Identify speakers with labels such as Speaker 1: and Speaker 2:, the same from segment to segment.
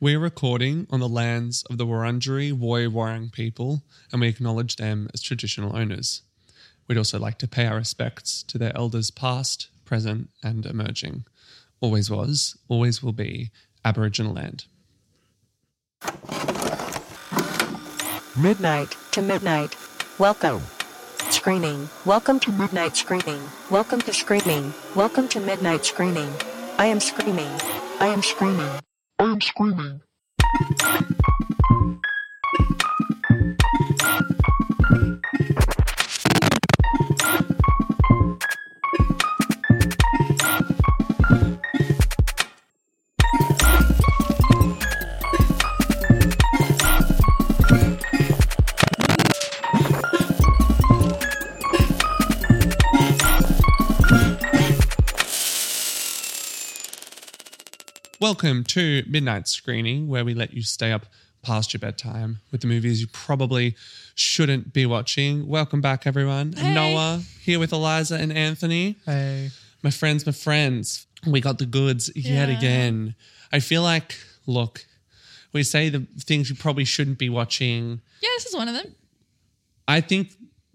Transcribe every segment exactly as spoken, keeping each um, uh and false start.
Speaker 1: We're recording on the lands of the Wurundjeri Woi Wurrung people, and we acknowledge them as traditional owners. We'd also like to pay our respects to their elders past, present and emerging. Always was, always will be Aboriginal land.
Speaker 2: Midnight to midnight. Welcome. Screening. Welcome to midnight screening. Welcome to screening. Welcome to midnight screening. I am screaming. I am screaming. I am screaming.
Speaker 1: Welcome to Midnight Screening, where we let you stay up past your bedtime with the movies you probably shouldn't be watching. Welcome back, everyone.
Speaker 3: Hey.
Speaker 1: Noah here with Eliza and Anthony.
Speaker 4: Hey.
Speaker 1: My friends, my friends. We got the goods yet
Speaker 3: Yeah.
Speaker 1: again. I feel like, look, we say the things you probably shouldn't be watching.
Speaker 3: Yeah, this is one of them.
Speaker 1: I think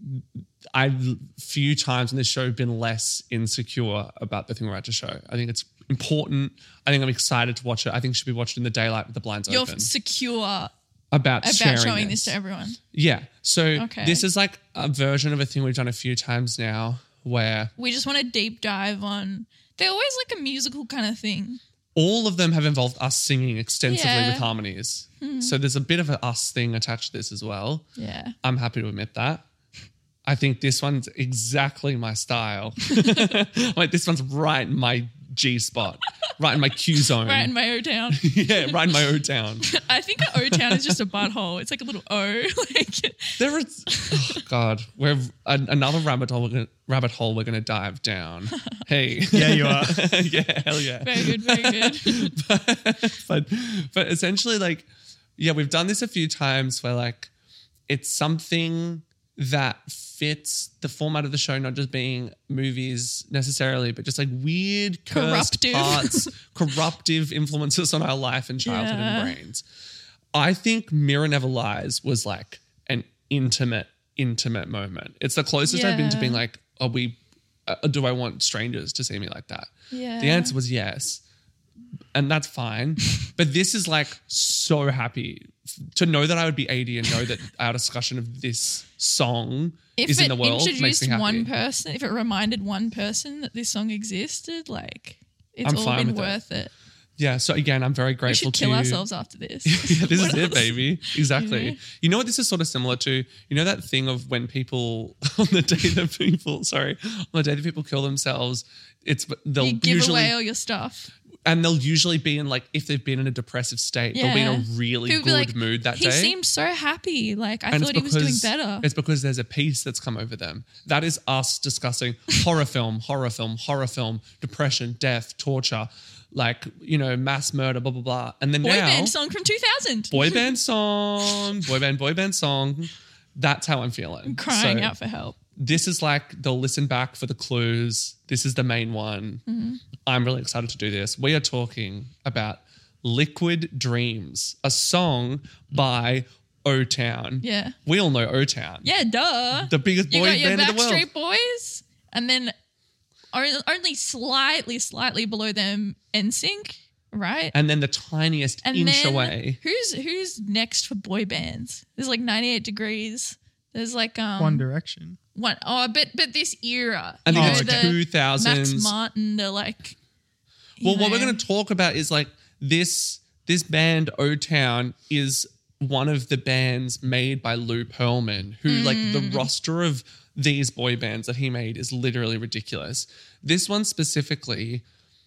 Speaker 1: I've few times in this show been less insecure about the thing we're about to show. I think it's important. I think I'm excited to watch it. I think it should be watched in the daylight with the blinds
Speaker 3: You're
Speaker 1: open.
Speaker 3: secure
Speaker 1: About,
Speaker 3: about
Speaker 1: sharing
Speaker 3: showing
Speaker 1: this.
Speaker 3: this to everyone.
Speaker 1: Yeah. So
Speaker 3: Okay.
Speaker 1: this is like a version of a thing we've done a few times now where
Speaker 3: We just want to deep dive on. They're always like a musical kind of thing.
Speaker 1: all of them have involved us singing extensively
Speaker 3: Yeah.
Speaker 1: with harmonies. So there's a bit of an us thing attached to this as well.
Speaker 3: Yeah.
Speaker 1: I'm happy to admit that. I think this one's exactly my style. Like this one's right in my G spot, right in my Q zone.
Speaker 3: Right in my O town.
Speaker 1: Yeah, right in my O town.
Speaker 3: I think an O town is just a butthole. It's like a little O. Like
Speaker 1: There is, oh God, we're an, another rabbit hole. We're gonna, rabbit hole. We're gonna dive down. Hey,
Speaker 4: Yeah, you are.
Speaker 1: yeah, hell yeah.
Speaker 3: very good, very good.
Speaker 1: but but essentially, like, yeah, we've done this a few times where like it's something that fits the format of the show, not just being movies necessarily, but just like weird cursed
Speaker 3: Corruptive.
Speaker 1: parts, corruptive influences on our life and childhood
Speaker 3: Yeah.
Speaker 1: and brains. I think Mirror Never Lies was like an intimate, intimate moment. It's the closest I've been to
Speaker 3: Yeah.
Speaker 1: being like, are we, uh, do I want strangers to see me like that?
Speaker 3: Yeah.
Speaker 1: The answer was yes. And that's fine. But this is like so happy to know that I would be eighty and know that our discussion of this song
Speaker 3: If
Speaker 1: is
Speaker 3: it
Speaker 1: in the world makes
Speaker 3: introduced
Speaker 1: me happy.
Speaker 3: one person, if it reminded one person that this song existed, like it's
Speaker 1: I'm
Speaker 3: all
Speaker 1: fine
Speaker 3: been
Speaker 1: with it.
Speaker 3: worth it.
Speaker 1: Yeah. So again, I'm very
Speaker 3: We
Speaker 1: grateful
Speaker 3: should
Speaker 1: to
Speaker 3: kill
Speaker 1: you.
Speaker 3: ourselves after this.
Speaker 1: Yeah, this
Speaker 3: What
Speaker 1: is it,
Speaker 3: else?
Speaker 1: baby. Exactly.
Speaker 3: You know?
Speaker 1: You know what this is sort of similar to? You know that thing of when people on the day that people, sorry, on the day that people kill themselves, it's they'll
Speaker 3: You give
Speaker 1: usually
Speaker 3: away all your stuff.
Speaker 1: and they'll usually be in like if they've been in a depressive state, they'll be in a
Speaker 3: Yeah.
Speaker 1: really
Speaker 3: People
Speaker 1: good
Speaker 3: be like,
Speaker 1: mood that
Speaker 3: he
Speaker 1: day.
Speaker 3: seemed so happy. Like I
Speaker 1: And
Speaker 3: thought
Speaker 1: it's
Speaker 3: he was doing
Speaker 1: because-
Speaker 3: better.
Speaker 1: It's because there's a peace that's come over them. That is us discussing horror film, horror film, horror film, depression, death, torture, like, you know, mass murder, blah, blah, blah. And then
Speaker 3: Boy
Speaker 1: now,
Speaker 3: band song from two thousand.
Speaker 1: boy band song, boy band, boy band song. That's how I'm feeling.
Speaker 3: Crying
Speaker 1: So
Speaker 3: out for help.
Speaker 1: This is like, they'll listen back for the clues. This is the main one.
Speaker 3: Mm-hmm.
Speaker 1: I'm really excited to do this. We are talking about Liquid Dreams, a song by O-Town.
Speaker 3: Yeah.
Speaker 1: We all know O-Town.
Speaker 3: Yeah, duh.
Speaker 1: The biggest
Speaker 3: you
Speaker 1: boy
Speaker 3: got your
Speaker 1: band in the world.
Speaker 3: Backstreet Boys, and then o- only slightly, slightly below them, N Sync, right?
Speaker 1: And then the tiniest
Speaker 3: And
Speaker 1: inch
Speaker 3: then
Speaker 1: away.
Speaker 3: who's who's next for boy bands? There's like ninety-eight Degrees. There's like um
Speaker 4: One Direction.
Speaker 3: one oh, but but this era.
Speaker 1: I think
Speaker 3: you
Speaker 1: it's
Speaker 3: know, the
Speaker 1: two thousands.
Speaker 3: Max Martin. They're like. you
Speaker 1: Well, what we're
Speaker 3: know.
Speaker 1: going to talk about is like this this band O-Town is one of the bands made by Lou Pearlman, who like the
Speaker 3: Mm.
Speaker 1: roster of these boy bands that he made is literally ridiculous. This one specifically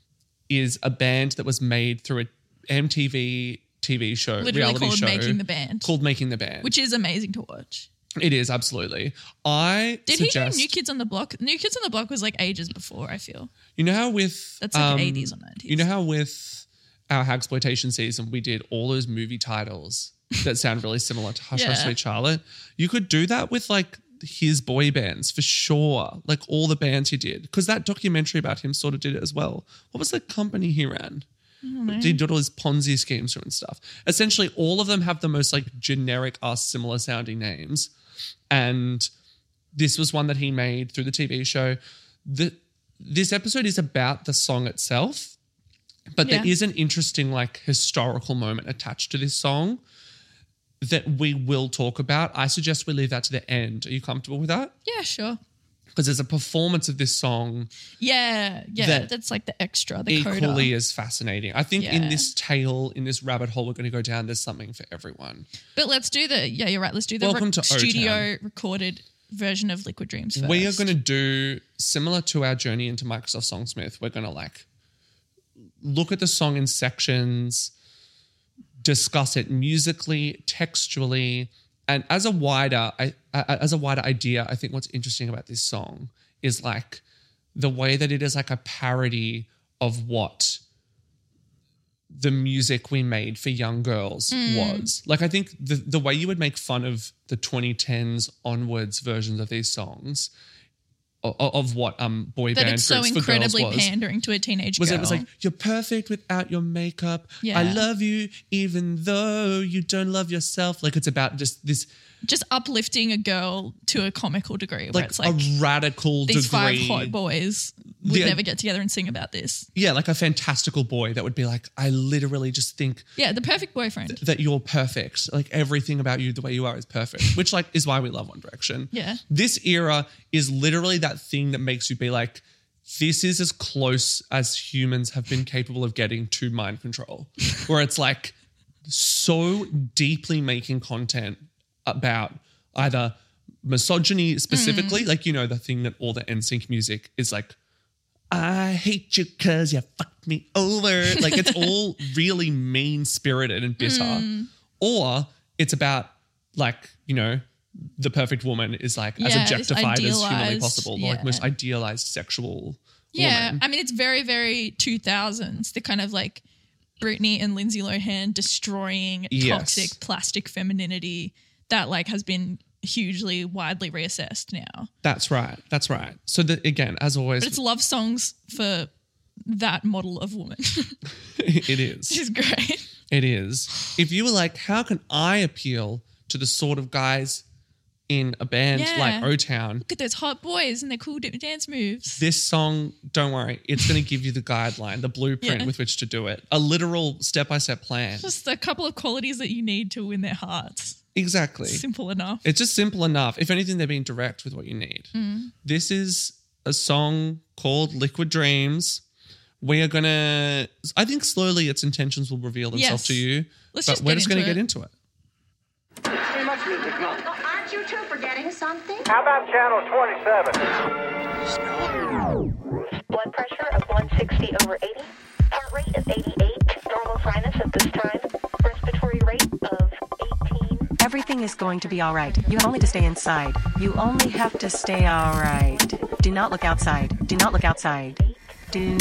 Speaker 1: is a band that was made through a M T V T V show,
Speaker 3: Literally
Speaker 1: reality
Speaker 3: called
Speaker 1: show
Speaker 3: Making the Band.
Speaker 1: called Making the Band,
Speaker 3: which is amazing to watch.
Speaker 1: it is absolutely. I
Speaker 3: Did
Speaker 1: suggest,
Speaker 3: he do New Kids on the Block? New Kids on the Block was like ages before, I feel.
Speaker 1: you know how with
Speaker 3: That's like
Speaker 1: um,
Speaker 3: eighties or nineties.
Speaker 1: You know how with our Hagsploitation season we did all those movie titles that sound really similar to Hush Hush
Speaker 3: Yeah.
Speaker 1: Sweet Charlotte? You could do that with like his boy bands for sure, like all the bands he did, because that documentary about him sort of did it as well. What was the company he ran? He did all his Ponzi schemes and stuff. Essentially, all of them have the most like generic, are similar sounding names. And this was one that he made through the T V show. The, this episode is about the song itself, but
Speaker 3: Yeah.
Speaker 1: there is an interesting like historical moment attached to this song that we will talk about. I suggest we leave that to the end. Are you comfortable with that?
Speaker 3: Yeah, sure.
Speaker 1: Because there's a performance of this song
Speaker 3: Yeah, yeah.
Speaker 1: That
Speaker 3: that's like the extra, the
Speaker 1: equally
Speaker 3: coda.
Speaker 1: as fascinating. I think in
Speaker 3: Yeah.
Speaker 1: this tale, in this rabbit hole we're going to go down, there's something for everyone.
Speaker 3: But let's do the, yeah, you're right. Let's do the
Speaker 1: Welcome
Speaker 3: re-
Speaker 1: to O-Town.
Speaker 3: studio recorded version of Liquid Dreams first.
Speaker 1: We are going to do similar to our journey into Microsoft Songsmith. We're going to like look at the song in sections, discuss it musically, textually, and as a wider, I, I, as a wider idea, I think what's interesting about this song is like the way that it is like a parody of what the music we made for young girls was. Like I think the the way you would make fun of the twenty tens onwards versions of these songs of, of what um boy
Speaker 3: that
Speaker 1: band
Speaker 3: it's so
Speaker 1: groups for girls
Speaker 3: incredibly
Speaker 1: was.
Speaker 3: pandering to a teenage
Speaker 1: Was
Speaker 3: girl.
Speaker 1: it was like, you're perfect without your makeup.
Speaker 3: Yeah.
Speaker 1: I love you even though you don't love yourself. Like it's about just this
Speaker 3: just uplifting a girl to a comical degree where
Speaker 1: like,
Speaker 3: it's like
Speaker 1: a radical
Speaker 3: these
Speaker 1: degree.
Speaker 3: five hot boys would
Speaker 1: The-
Speaker 3: never get together and sing about this.
Speaker 1: Yeah, like a fantastical boy that would be like, I literally just think
Speaker 3: Yeah, the perfect boyfriend.
Speaker 1: that you're perfect. Like everything about you, the way you are is perfect, which like is why we love One Direction.
Speaker 3: Yeah.
Speaker 1: This era is literally that thing that makes you be like, this is as close as humans have been capable of getting to mind control, where it's like so deeply making content about either misogyny specifically, like, you know, the thing that all the N Sync music is like, I hate you because you fucked me over. Like it's all really mean-spirited and bitter. Or it's about like, you know, the perfect woman is like as
Speaker 3: Yeah, this
Speaker 1: objectified as humanly
Speaker 3: idealized-
Speaker 1: possible. The like
Speaker 3: yeah.
Speaker 1: most idealized sexual
Speaker 3: Yeah,
Speaker 1: woman.
Speaker 3: I mean, it's very, very two thousands. The kind of like Britney and Lindsay Lohan destroying
Speaker 1: Yes.
Speaker 3: toxic plastic femininity that like has been hugely widely reassessed now.
Speaker 1: That's right. That's right. So that again, as always,
Speaker 3: But it's love songs for that model of woman.
Speaker 1: it is.
Speaker 3: Which is great.
Speaker 1: It is. If you were like, how can I appeal to the sort of guys in a band
Speaker 3: Yeah.
Speaker 1: like O-Town?
Speaker 3: Look at those hot boys and their cool dance moves.
Speaker 1: This song, don't worry, it's going to give you the guideline, the blueprint
Speaker 3: Yeah.
Speaker 1: with which to do it. A literal step-by-step plan.
Speaker 3: Just a couple of qualities that you need to win their hearts.
Speaker 1: Exactly.
Speaker 3: Simple enough.
Speaker 1: It's just simple enough. If anything, they're being direct with what you need.
Speaker 3: Mm.
Speaker 1: This is a song called Liquid Dreams. We are going to, I think slowly its intentions will reveal themselves
Speaker 3: Yes.
Speaker 1: to you.
Speaker 3: Let's
Speaker 1: but
Speaker 3: just
Speaker 1: we're
Speaker 3: get
Speaker 1: just going to
Speaker 3: into
Speaker 1: get
Speaker 3: it.
Speaker 1: into it.
Speaker 4: Too much music, no.
Speaker 5: Oh, aren't you two forgetting something?
Speaker 4: How about channel twenty-seven?
Speaker 6: Blood pressure of one sixty over eighty. Heart rate of eighty-eight. Normal sinus at this time. Respiratory rate of eighteen.
Speaker 2: Everything is going to be all right. You have only to stay inside. You only have to stay all right. Do not look outside. Do not look outside. Do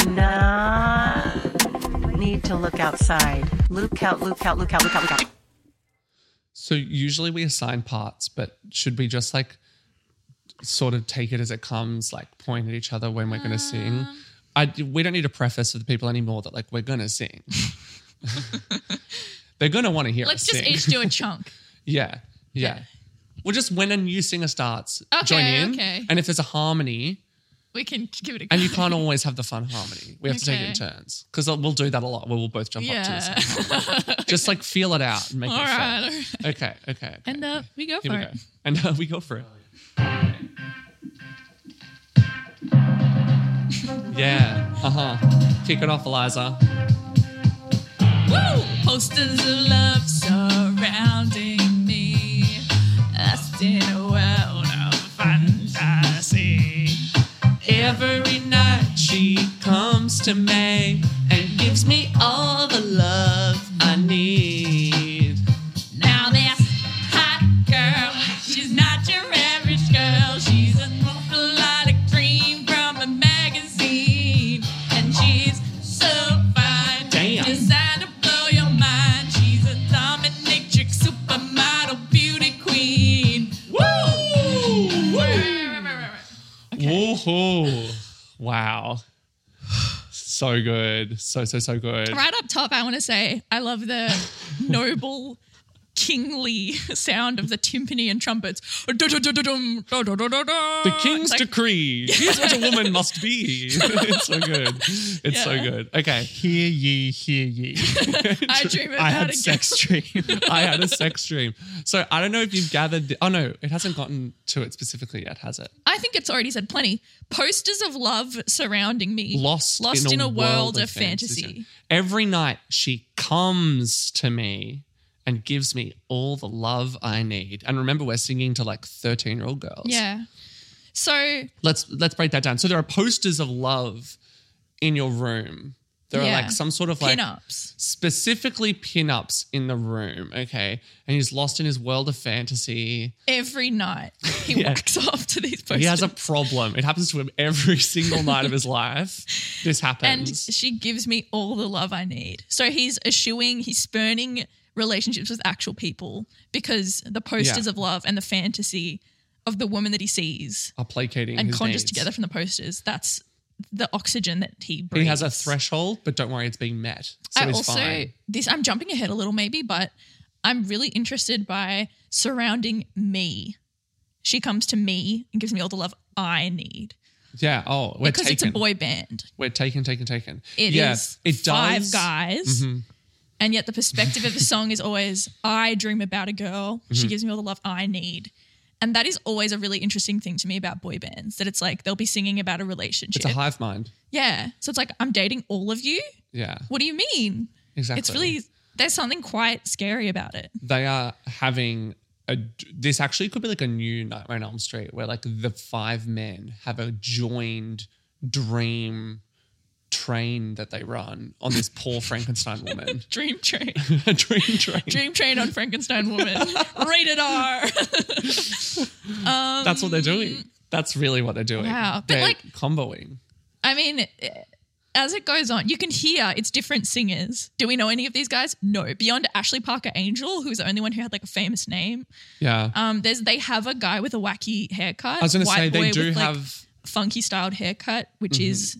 Speaker 2: not need to look outside. Look out, look out, look out, look out, look out.
Speaker 1: So usually we assign parts, but should we just like sort of take it as it comes, like point at each other when we're going to sing? I, we don't need a preface for the people anymore that like we're going to sing. They're going to want to hear
Speaker 3: Let's
Speaker 1: us
Speaker 3: just
Speaker 1: sing.
Speaker 3: each do a chunk.
Speaker 1: yeah, yeah.
Speaker 3: Yeah.
Speaker 1: Well, just when a new singer starts,
Speaker 3: Okay,
Speaker 1: join in.
Speaker 3: okay.
Speaker 1: And if there's a harmony,
Speaker 3: We can give it a go.
Speaker 1: and you can't always have the fun harmony. We have to take it in
Speaker 3: Okay.
Speaker 1: turns because we'll do that a lot. Where we'll both jump up to the
Speaker 3: Yeah.
Speaker 1: same harmony. Just like feel it out and make
Speaker 3: All
Speaker 1: it fun.
Speaker 3: right, all right.
Speaker 1: Okay, okay, okay.
Speaker 3: And uh, we go
Speaker 1: Here
Speaker 3: for
Speaker 1: we
Speaker 3: it.
Speaker 1: go. And uh, we go for it. Yeah. Uh huh. Kick it off, Eliza.
Speaker 3: Woo! Posters of love surrounding me, lost in a world of fantasy.
Speaker 1: Every night she comes to me and gives me all the love I need.
Speaker 3: Now this hot girl, she's not your average girl. She's an erotic dream from a magazine, and she's so fine.
Speaker 1: Damn.
Speaker 3: Designed to blow your mind. She's a dominatrix, supermodel, beauty queen. Woo! Woo!
Speaker 1: Woohoo! Wow. So good. So, so, so good.
Speaker 3: Right up top, I want to say I love the noble, kingly sound of the timpani and trumpets. The
Speaker 1: The king's
Speaker 3: like,
Speaker 1: decree. Here's what a woman must be. It's so good. It's so
Speaker 3: Yeah.
Speaker 1: good. Okay.
Speaker 7: Hear ye, hear ye.
Speaker 3: I dream about
Speaker 7: I
Speaker 3: a
Speaker 7: had
Speaker 3: girl.
Speaker 7: sex dream.
Speaker 1: I had a sex dream. So I don't know if you've gathered. The, oh, no, it hasn't gotten to it specifically yet, has it?
Speaker 3: I think it's already said plenty. Posters of love surrounding me.
Speaker 1: Lost,
Speaker 3: Lost in, a, world, of
Speaker 1: fantasy.
Speaker 3: fantasy.
Speaker 1: Every night she comes to me and gives me all the love I need. And remember, we're singing to like thirteen-year-old girls.
Speaker 3: Yeah. So
Speaker 1: Let's let's break that down. So there are posters of love in your room. There
Speaker 3: Yeah.
Speaker 1: are like some sort of like
Speaker 3: pin-ups.
Speaker 1: specifically pin-ups in the room, okay? And he's lost in his world of fantasy.
Speaker 3: Every night he
Speaker 1: Yeah.
Speaker 3: whacks off to these posters.
Speaker 1: He has a problem. It happens to him every single night of his life. This
Speaker 3: and
Speaker 1: happens.
Speaker 3: she gives me all the love I need. So he's eschewing, he's spurning relationships with actual people because the posters
Speaker 1: Yeah.
Speaker 3: of love and the fantasy of the woman that he sees
Speaker 1: Are placating
Speaker 3: and
Speaker 1: his
Speaker 3: conjures
Speaker 1: needs.
Speaker 3: together from the posters. That's the oxygen that he breathes.
Speaker 1: He has a threshold, but don't worry, it's being met. So
Speaker 3: I
Speaker 1: he's
Speaker 3: also
Speaker 1: fine.
Speaker 3: this I'm jumping ahead a little maybe, but I'm really interested by surrounding me. She comes to me and gives me all the love I need
Speaker 1: Yeah. Oh, we're
Speaker 3: because
Speaker 1: taken.
Speaker 3: it's a boy band.
Speaker 1: We're taken, taken, taken.
Speaker 3: It is
Speaker 1: yeah, it
Speaker 3: five
Speaker 1: does.
Speaker 3: guys.
Speaker 1: Mhm.
Speaker 3: And yet the perspective of the song is always, I dream about a girl.
Speaker 1: Mm-hmm.
Speaker 3: She gives me all the love I need. And that is always a really interesting thing to me about boy bands, that it's like they'll be singing about a relationship.
Speaker 1: It's a hive mind.
Speaker 3: Yeah. So it's like, I'm dating all of you?
Speaker 1: Yeah.
Speaker 3: What do you mean?
Speaker 1: Exactly.
Speaker 3: It's really, there's something quite scary about it.
Speaker 1: They are having a. This actually could be like a new Nightmare on Elm Street, where like the five men have a joined dream train that they run on this poor Frankenstein woman.
Speaker 3: Dream Train.
Speaker 1: A dream train.
Speaker 3: Dream Train on Frankenstein Woman. Rated R.
Speaker 1: That's what they're doing. That's really what they're doing.
Speaker 3: Wow. But,
Speaker 1: They're
Speaker 3: like-
Speaker 1: comboing.
Speaker 3: I mean, as it goes on, you can hear it's different singers. Do we know any of these guys? No. Beyond Ashley Parker Angel, who's the only one who had like a famous name.
Speaker 1: Yeah.
Speaker 3: Um, there's they have a guy with a wacky haircut.
Speaker 1: I was going to
Speaker 3: white
Speaker 1: say they
Speaker 3: boy
Speaker 1: do
Speaker 3: with, like,
Speaker 1: have. Mm-hmm.
Speaker 3: funky styled haircut, which is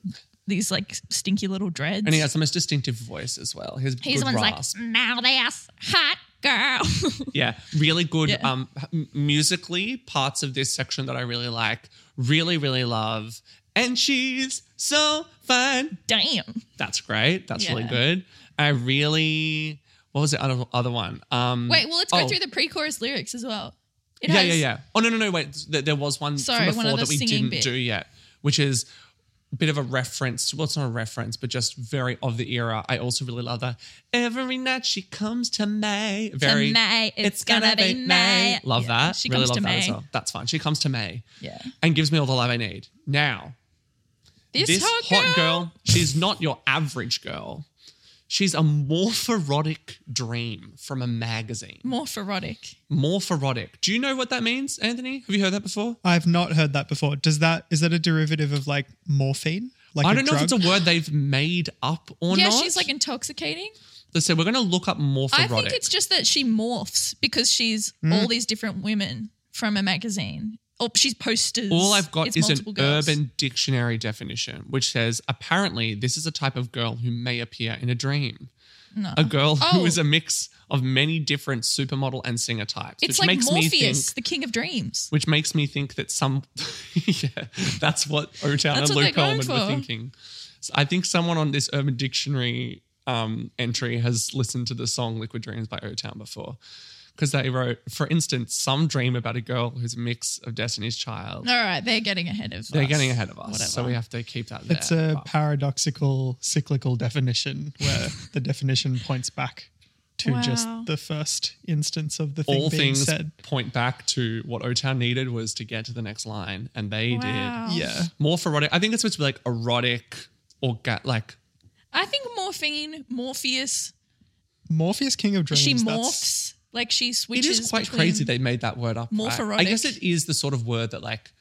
Speaker 3: these like stinky little dreads.
Speaker 1: And he has the most distinctive voice as well. His
Speaker 3: He's
Speaker 1: good
Speaker 3: the one's like
Speaker 1: rasp.
Speaker 3: mouth ass hot girl.
Speaker 1: Yeah, really good.
Speaker 3: Yeah.
Speaker 1: Um, m- musically, parts of this section that I really like, really, really love. And she's so fine.
Speaker 3: Damn.
Speaker 1: That's great. That's really
Speaker 3: Yeah.
Speaker 1: good. I really. What was the other, other one? Um,
Speaker 3: Wait, well, let's go
Speaker 1: oh,
Speaker 3: through the pre-chorus lyrics as well. It
Speaker 1: Yeah,
Speaker 3: has,
Speaker 1: yeah, yeah. Oh no, no, no. Wait, th- there was one
Speaker 3: Sorry,
Speaker 1: from
Speaker 3: one
Speaker 1: before
Speaker 3: of the
Speaker 1: that we
Speaker 3: singing
Speaker 1: didn't
Speaker 3: bit.
Speaker 1: do yet, which is a bit of a reference. Well, it's not a reference, but just very of the era. I also really love that. Every night she comes to May. Very.
Speaker 3: Tonight it's gonna be May.
Speaker 1: Love
Speaker 3: Yeah,
Speaker 1: that.
Speaker 3: she
Speaker 1: really
Speaker 3: comes
Speaker 1: love
Speaker 3: to
Speaker 1: that as
Speaker 3: May.
Speaker 1: well. That's fine. She comes to May.
Speaker 3: Yeah.
Speaker 1: And gives me all the love I need. Now,
Speaker 3: This,
Speaker 1: this
Speaker 3: hot, girl.
Speaker 1: she's not your average girl. She's a morphorotic dream from a magazine.
Speaker 3: Morphorotic.
Speaker 1: Morphorotic. Do you know what that means, Anthony? Have you heard that before?
Speaker 7: I've not heard that before. Does that is that a derivative of like morphine? Like
Speaker 1: I
Speaker 7: a
Speaker 1: don't know
Speaker 7: drug?
Speaker 1: if it's a word they've made up or
Speaker 3: Yeah,
Speaker 1: not.
Speaker 3: she's like intoxicating.
Speaker 1: They said we're going to look up morphorotic.
Speaker 3: I think it's just that she morphs because she's
Speaker 1: Hmm.
Speaker 3: all these different women from a magazine. Or she's posters.
Speaker 1: All I've got
Speaker 3: It's
Speaker 1: is an
Speaker 3: multiple girls.
Speaker 1: Urban Dictionary definition, which says apparently this is a type of girl who may appear in a dream.
Speaker 3: No.
Speaker 1: A girl
Speaker 3: Oh.
Speaker 1: who is a mix of many different supermodel and singer types,
Speaker 3: It's
Speaker 1: which
Speaker 3: like
Speaker 1: makes me think,
Speaker 3: Morpheus, the king of dreams.
Speaker 1: which makes me think that some, yeah, that's what O-Town and
Speaker 3: That's what
Speaker 1: Luke
Speaker 3: they're going
Speaker 1: Coleman were
Speaker 3: for.
Speaker 1: thinking. So I think someone on this Urban Dictionary um, entry has listened to the song Liquid Dreams by O-Town before. Because they wrote, for instance, some dream about a girl who's a mix of Destiny's Child.
Speaker 3: All right, they're getting ahead of
Speaker 1: They're
Speaker 3: us.
Speaker 1: getting ahead of us.
Speaker 3: Whatever.
Speaker 1: So we have to keep that there.
Speaker 7: It's a
Speaker 1: But
Speaker 7: paradoxical, cyclical definition where the definition points back to just
Speaker 3: Wow.
Speaker 7: the first instance of the thing
Speaker 1: all
Speaker 7: being
Speaker 1: things
Speaker 7: said.
Speaker 1: point back to what O-Town needed was to get to the next line. And they
Speaker 3: Wow.
Speaker 1: did.
Speaker 7: Yeah.
Speaker 1: Morphorotic. I think it's supposed to be like erotic or ga- like,
Speaker 3: I think morphine, Morpheus,
Speaker 7: Morpheus, King of Dreams.
Speaker 3: she
Speaker 7: that's-
Speaker 3: morphs. Like she
Speaker 1: it
Speaker 3: switches.
Speaker 1: is quite
Speaker 3: between-
Speaker 1: crazy they made that word up. right?
Speaker 3: Morphorotic.
Speaker 1: I guess it is the sort of word that like,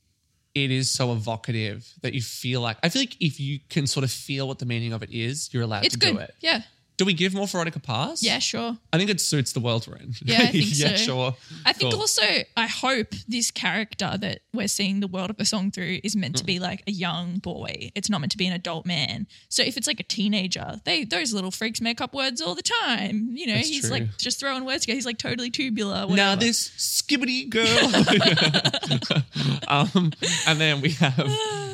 Speaker 1: it is so evocative that you feel like, I feel like if you can sort of feel what the meaning of it is, you're allowed
Speaker 3: It's
Speaker 1: to
Speaker 3: good.
Speaker 1: do it.
Speaker 3: Yeah.
Speaker 1: Do we give Morphorotic a pass?
Speaker 3: Yeah, sure.
Speaker 1: I think it suits the world we're in.
Speaker 3: Yeah, I think
Speaker 1: yeah,
Speaker 3: so.
Speaker 1: sure.
Speaker 3: I think
Speaker 1: Cool.
Speaker 3: also, I hope this character that we're seeing the world of the song through is meant to
Speaker 1: Mm.
Speaker 3: be like a young boy. It's not meant to be an adult man. So if it's like a teenager, they those little freaks make up words all the time. You know,
Speaker 1: That's
Speaker 3: he's
Speaker 1: true.
Speaker 3: like just throwing words together. He's like totally tubular. Whatever.
Speaker 1: Now this skibbity girl. um, and then we have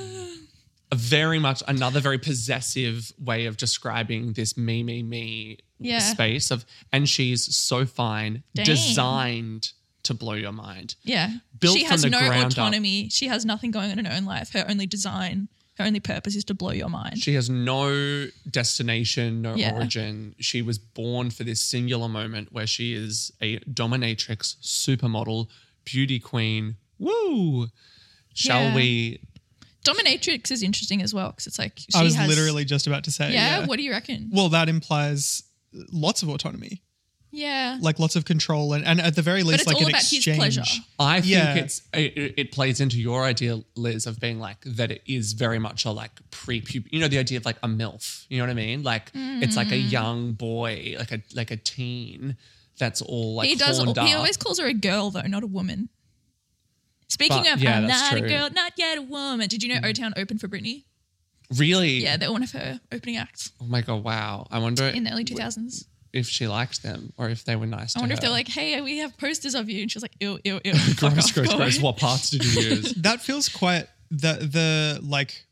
Speaker 1: a very much another very possessive way of describing this me, me, me
Speaker 3: Yeah.
Speaker 1: space of, and she's so fine,
Speaker 3: Dang.
Speaker 1: designed to blow your mind.
Speaker 3: Yeah.
Speaker 1: Built
Speaker 3: she
Speaker 1: from
Speaker 3: has
Speaker 1: the
Speaker 3: no
Speaker 1: ground up.
Speaker 3: autonomy. She has nothing going on in her own life. Her only design, her only purpose is to blow your mind.
Speaker 1: She has no destination, no
Speaker 3: Yeah.
Speaker 1: origin. She was born for this singular moment where she is a dominatrix, supermodel, beauty queen. Woo! Shall
Speaker 3: Yeah.
Speaker 1: we?
Speaker 3: Dominatrix is interesting as well because it's like she
Speaker 7: I was
Speaker 3: has,
Speaker 7: literally just about to say.
Speaker 3: Yeah,
Speaker 7: Yeah.
Speaker 3: what do you reckon?
Speaker 7: Well, that implies lots of autonomy,
Speaker 3: Yeah.
Speaker 7: like lots of control, and, and at the very
Speaker 3: But
Speaker 7: least,
Speaker 3: it's
Speaker 7: like
Speaker 3: all
Speaker 7: an
Speaker 3: about his
Speaker 7: exchange.
Speaker 3: pleasure.
Speaker 1: I think
Speaker 7: Yeah.
Speaker 1: it's it, it plays into your idea, Liz, of being like that. It is very much a like pre-pub, you know, the idea of like a MILF. You know what I mean? Like it's like a
Speaker 3: Mm.
Speaker 1: young boy, like a like a teen. That's all like
Speaker 3: he does.
Speaker 1: horned
Speaker 3: He
Speaker 1: up.
Speaker 3: always calls her a girl though, not a woman. Speaking
Speaker 1: But,
Speaker 3: of,
Speaker 1: yeah,
Speaker 3: I'm
Speaker 1: that's
Speaker 3: not
Speaker 1: true.
Speaker 3: a girl, not yet a woman. Did you know O-Town opened for Britney?
Speaker 1: Really?
Speaker 3: Yeah, they're one of her opening acts
Speaker 1: Oh my god! Wow. I wonder
Speaker 3: in the early two thousands.
Speaker 1: if she liked them or if they were nice
Speaker 3: I
Speaker 1: to
Speaker 3: wonder
Speaker 1: her.
Speaker 3: if they're like, "Hey, we have posters of you," and she's like, "Ew, ew, ew." Fuck
Speaker 1: gross,
Speaker 3: off,
Speaker 1: gross,
Speaker 3: go
Speaker 1: gross.
Speaker 3: away.
Speaker 1: What parts did you use?
Speaker 7: That feels quite the the like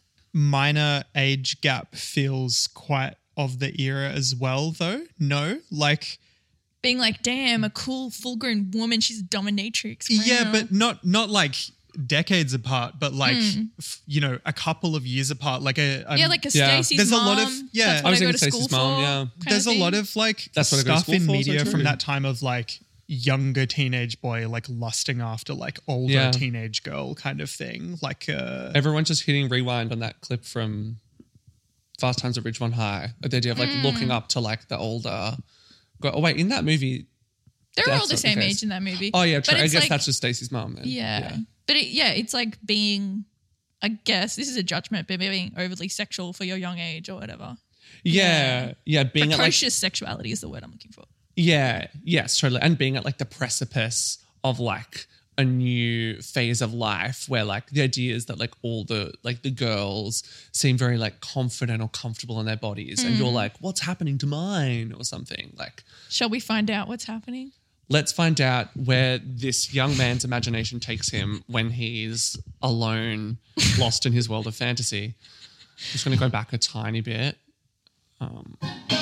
Speaker 7: minor age gap feels quite of the era as well, though. No, like
Speaker 3: Being like, "Damn, a cool, full-grown woman. She's a dominatrix."
Speaker 7: yeah,
Speaker 3: Wow.
Speaker 7: but not not like decades apart, but like
Speaker 3: Hmm.
Speaker 7: f- you know, a couple of years apart. Like a, a
Speaker 3: yeah, like a
Speaker 1: Yeah.
Speaker 3: Stacey's
Speaker 7: There's a
Speaker 3: mom.
Speaker 7: lot of- yeah.
Speaker 3: That's
Speaker 7: I
Speaker 3: what
Speaker 1: was
Speaker 3: I, go
Speaker 1: gonna
Speaker 3: to
Speaker 1: say
Speaker 3: school
Speaker 1: Stacey's mom,
Speaker 3: for,
Speaker 1: yeah.
Speaker 3: kind
Speaker 7: there's
Speaker 3: of
Speaker 7: a lot
Speaker 3: thing.
Speaker 7: of like
Speaker 1: That's what I go to
Speaker 7: stuff
Speaker 1: school
Speaker 7: in
Speaker 1: for, so
Speaker 7: media
Speaker 1: true.
Speaker 7: from that time of like younger teenage boy like lusting after like older
Speaker 1: Yeah.
Speaker 7: teenage girl kind of thing. Like uh
Speaker 1: Everyone's just hitting rewind on that clip from Fast Times at Ridgemont High. The idea of like
Speaker 3: Hmm.
Speaker 1: looking up to like the older. Go, oh wait, in that movie.
Speaker 3: They're
Speaker 1: That's
Speaker 3: all the
Speaker 1: not the
Speaker 3: same
Speaker 1: case.
Speaker 3: age in that movie.
Speaker 1: Oh yeah,
Speaker 3: But
Speaker 1: true. I
Speaker 3: it's
Speaker 1: guess
Speaker 3: like-
Speaker 1: that's just Stacey's mom then.
Speaker 3: Yeah. But it, yeah, it's like being, I guess, this is a judgment, but being overly sexual for your young age or whatever.
Speaker 1: Yeah, yeah, being at like
Speaker 3: Precocious sexuality is the word I'm looking for.
Speaker 1: yeah, yes, totally, and being at like the precipice of like a new phase of life where like the idea is that like all the like the girls seem very like confident or comfortable in their bodies, and you're
Speaker 3: Mm.
Speaker 1: like, what's happening to mine or something like.
Speaker 3: Shall we find out what's happening?
Speaker 1: Let's find out where this young man's imagination takes him when he's alone, lost in his world of fantasy. I'm just going to go back a tiny bit. Um,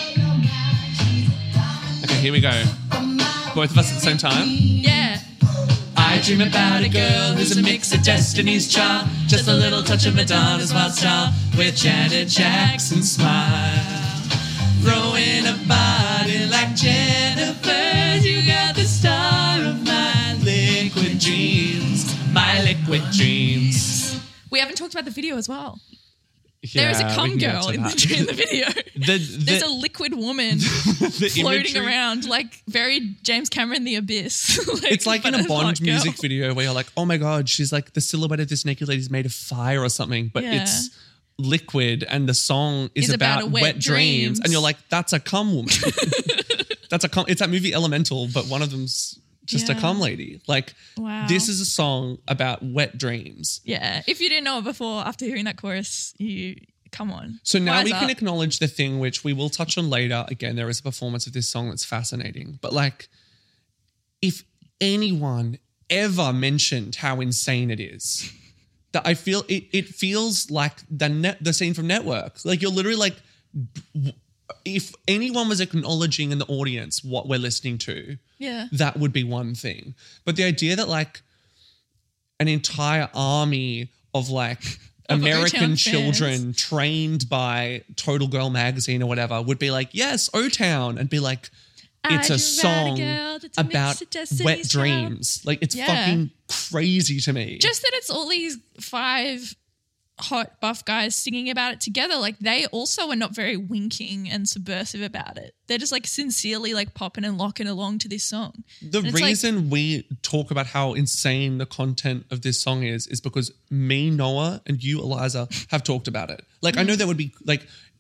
Speaker 1: okay, here we go. Both of us at the same time.
Speaker 3: Yeah.
Speaker 1: I dream about a girl who's a mix of Destiny's Child, just a little touch of Madonna's wild style, with Janet Jackson's smile, throwing a body like Jennifer's. You got the star of my liquid dreams, my liquid dreams.
Speaker 3: We haven't talked about the video as well. There is a
Speaker 1: Yeah, we
Speaker 3: cum
Speaker 1: can get
Speaker 3: girl
Speaker 1: to
Speaker 3: in
Speaker 1: that.
Speaker 3: the, in the video.
Speaker 1: The-
Speaker 3: There's
Speaker 1: the-
Speaker 3: a liquid woman
Speaker 1: the
Speaker 3: floating
Speaker 1: imagery-
Speaker 3: around like very James Cameron The Abyss.
Speaker 1: It's like in
Speaker 3: but
Speaker 1: a Bond
Speaker 3: hot girl.
Speaker 1: music video where you're like, oh my God, she's like the silhouette of this naked lady's made of fire or something, but
Speaker 3: Yeah.
Speaker 1: it's liquid and the song is
Speaker 3: Is about
Speaker 1: about,
Speaker 3: a wet
Speaker 1: wet, dreams.
Speaker 3: dreams.
Speaker 1: And you're like, that's a cum woman. That's a cum. It's that movie Elemental, but one of them's just a
Speaker 3: Yeah.
Speaker 1: cum lady. Like,
Speaker 3: Wow.
Speaker 1: this is a song about wet dreams.
Speaker 3: Yeah. If you didn't know it before, after hearing that chorus, you come on.
Speaker 1: So now
Speaker 3: Wise
Speaker 1: we can
Speaker 3: up.
Speaker 1: acknowledge the thing which we will touch on later. Again, there is a performance of this song that's fascinating. But like, if anyone ever mentioned how insane it is, that I feel it, it feels like the net, the scene from Network. Like you're literally like, if anyone was acknowledging in the audience what we're listening to,
Speaker 3: Yeah.
Speaker 1: that would be one thing. But the idea that like an entire army of like
Speaker 3: Of
Speaker 1: American
Speaker 3: O-Town
Speaker 1: children
Speaker 3: fans.
Speaker 1: trained by Total Girl magazine or whatever would be like, yes, O-Town, and be like, it's
Speaker 3: I
Speaker 1: a
Speaker 3: dream
Speaker 1: song
Speaker 3: about a girl that's a mix
Speaker 1: about
Speaker 3: of Destiny's
Speaker 1: wet
Speaker 3: Child.
Speaker 1: dreams. Like it's
Speaker 3: Yeah.
Speaker 1: fucking crazy to me.
Speaker 3: Just that it's all these five hot buff guys singing about it together. Like they also are not very winking and subversive about it. They're just like sincerely like popping and locking along to this song.
Speaker 1: The
Speaker 3: And it's like-
Speaker 1: reason we talk about how insane the content of this song is, is because me, Noah, and you, Eliza, have talked about it. Like, I know there would be, like,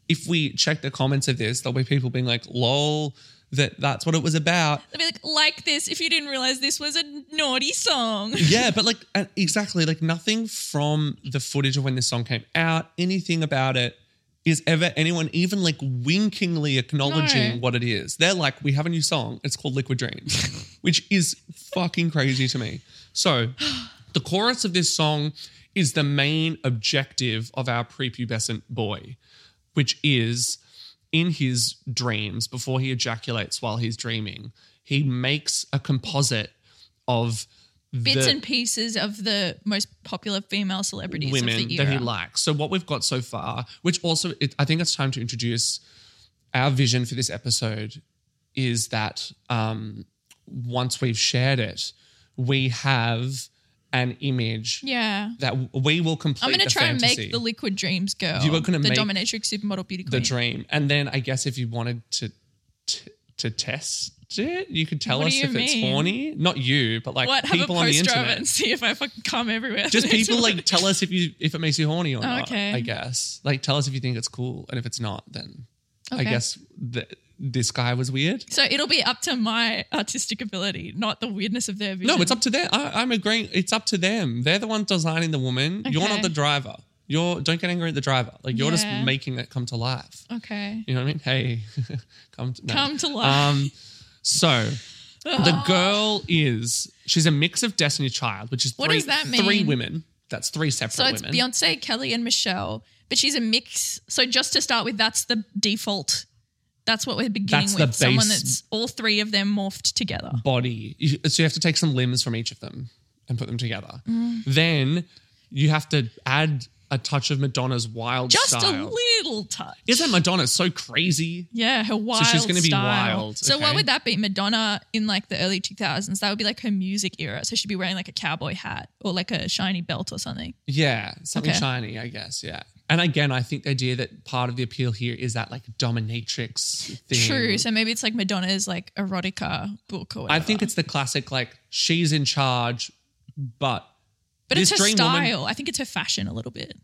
Speaker 1: if we check the comments of this, there'll be people being like, lol, that that's what it was about.
Speaker 3: They'll be like, like this if you didn't realize this was a naughty song.
Speaker 1: Yeah, but like uh, exactly, like nothing from the footage of when this song came out, anything about it is ever anyone even like winkingly acknowledging
Speaker 3: No.
Speaker 1: what it is. They're like, we have a new song. It's called Liquid Dreams, which is fucking crazy to me. So the chorus of this song is the main objective of our prepubescent boy, which is in his dreams, before he ejaculates while he's dreaming, he makes a composite of
Speaker 3: Bits
Speaker 1: the
Speaker 3: and pieces of the most popular female celebrities
Speaker 1: women
Speaker 3: of the
Speaker 1: that
Speaker 3: era.
Speaker 1: he likes. So what we've got so far, which also it, I think it's time to introduce our vision for this episode, is that um, once we've shared it, we have an image
Speaker 3: Yeah.
Speaker 1: that we will complete.
Speaker 3: I'm going
Speaker 1: the
Speaker 3: to try and
Speaker 1: fantasy,
Speaker 3: make the Liquid Dreams girl.
Speaker 1: You are gonna
Speaker 3: the
Speaker 1: make
Speaker 3: dominatrix supermodel beauty
Speaker 1: the
Speaker 3: queen.
Speaker 1: dream, and then I guess if you wanted to to, to test it, you could tell
Speaker 3: What
Speaker 1: us
Speaker 3: do you
Speaker 1: if it's
Speaker 3: mean?
Speaker 1: horny. Not you, but like
Speaker 3: What? Have a
Speaker 1: people on the
Speaker 3: poster of it
Speaker 1: internet.
Speaker 3: and see if I fucking come everywhere.
Speaker 1: Just people like tell us if you if it makes you horny or
Speaker 3: Oh,
Speaker 1: not.
Speaker 3: okay.
Speaker 1: I guess like tell us if you think it's cool, and if it's not, then I
Speaker 3: Okay.
Speaker 1: guess th- this guy was weird.
Speaker 3: So it'll be up to my artistic ability, not the weirdness of their vision.
Speaker 1: No, it's up to them. I, I'm agreeing. It's up to them. They're the ones designing the woman. You're
Speaker 3: Okay.
Speaker 1: not the driver. You're don't get angry at the driver. Like you're just
Speaker 3: Yeah.
Speaker 1: making it come to life.
Speaker 3: Okay.
Speaker 1: You know what I mean? Hey, come to no.
Speaker 3: Come to life.
Speaker 1: Um, so the girl is she's a mix of Destiny's Child, which is
Speaker 3: What
Speaker 1: three,
Speaker 3: does that
Speaker 1: three
Speaker 3: mean?
Speaker 1: women. That's three separate
Speaker 3: So it's
Speaker 1: women.
Speaker 3: Beyonce, Kelly, and Michelle, but she's a mix. So just to start with, that's the default. That's what we're beginning
Speaker 1: That's the
Speaker 3: with. Someone
Speaker 1: base-
Speaker 3: that's all three of them morphed together.
Speaker 1: Body. You- So you have to take some limbs from each of them and put them together.
Speaker 3: Mm.
Speaker 1: Then you have to add a touch of Madonna's wild
Speaker 3: Just
Speaker 1: style.
Speaker 3: a little touch.
Speaker 1: Isn't Madonna so crazy?
Speaker 3: Yeah, her wild
Speaker 1: she's gonna be
Speaker 3: style.
Speaker 1: wild,
Speaker 3: So
Speaker 1: okay.
Speaker 3: what would that be? Madonna in like the early two thousands. That would be like her music era. So she'd be wearing like a cowboy hat or like a shiny belt or something.
Speaker 1: Yeah, something
Speaker 3: Okay.
Speaker 1: shiny, I guess. Yeah. And again, I think the idea that part of the appeal here is that like dominatrix thing.
Speaker 3: True. So maybe it's like Madonna's like erotica book or whatever.
Speaker 1: I think it's the classic like she's in charge, but
Speaker 3: But
Speaker 1: this
Speaker 3: it's her
Speaker 1: dream
Speaker 3: style.
Speaker 1: woman-
Speaker 3: I think it's her fashion a little bit.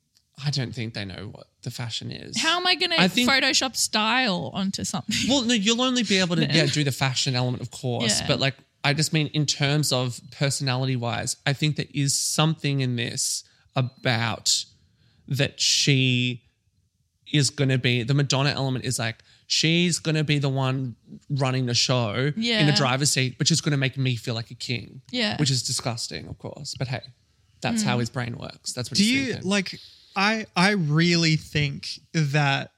Speaker 1: I don't think they know what the fashion is.
Speaker 3: How am I going
Speaker 1: I
Speaker 3: to
Speaker 1: think-
Speaker 3: Photoshop style onto something?
Speaker 1: Well, no, you'll only be able to yeah do the fashion element, of course,
Speaker 3: Yeah.
Speaker 1: but like I just mean in terms of personality wise, I think there is something in this about that she is going to be the Madonna element is like she's going to be the one running the show in the
Speaker 3: Yeah.
Speaker 1: driver's seat, which is going to make me feel like a king.
Speaker 3: Yeah.
Speaker 1: which is disgusting, of course, but hey, that's how his brain works. That's what
Speaker 7: Do
Speaker 1: he's
Speaker 7: you
Speaker 1: thinking.
Speaker 7: like? I I really think that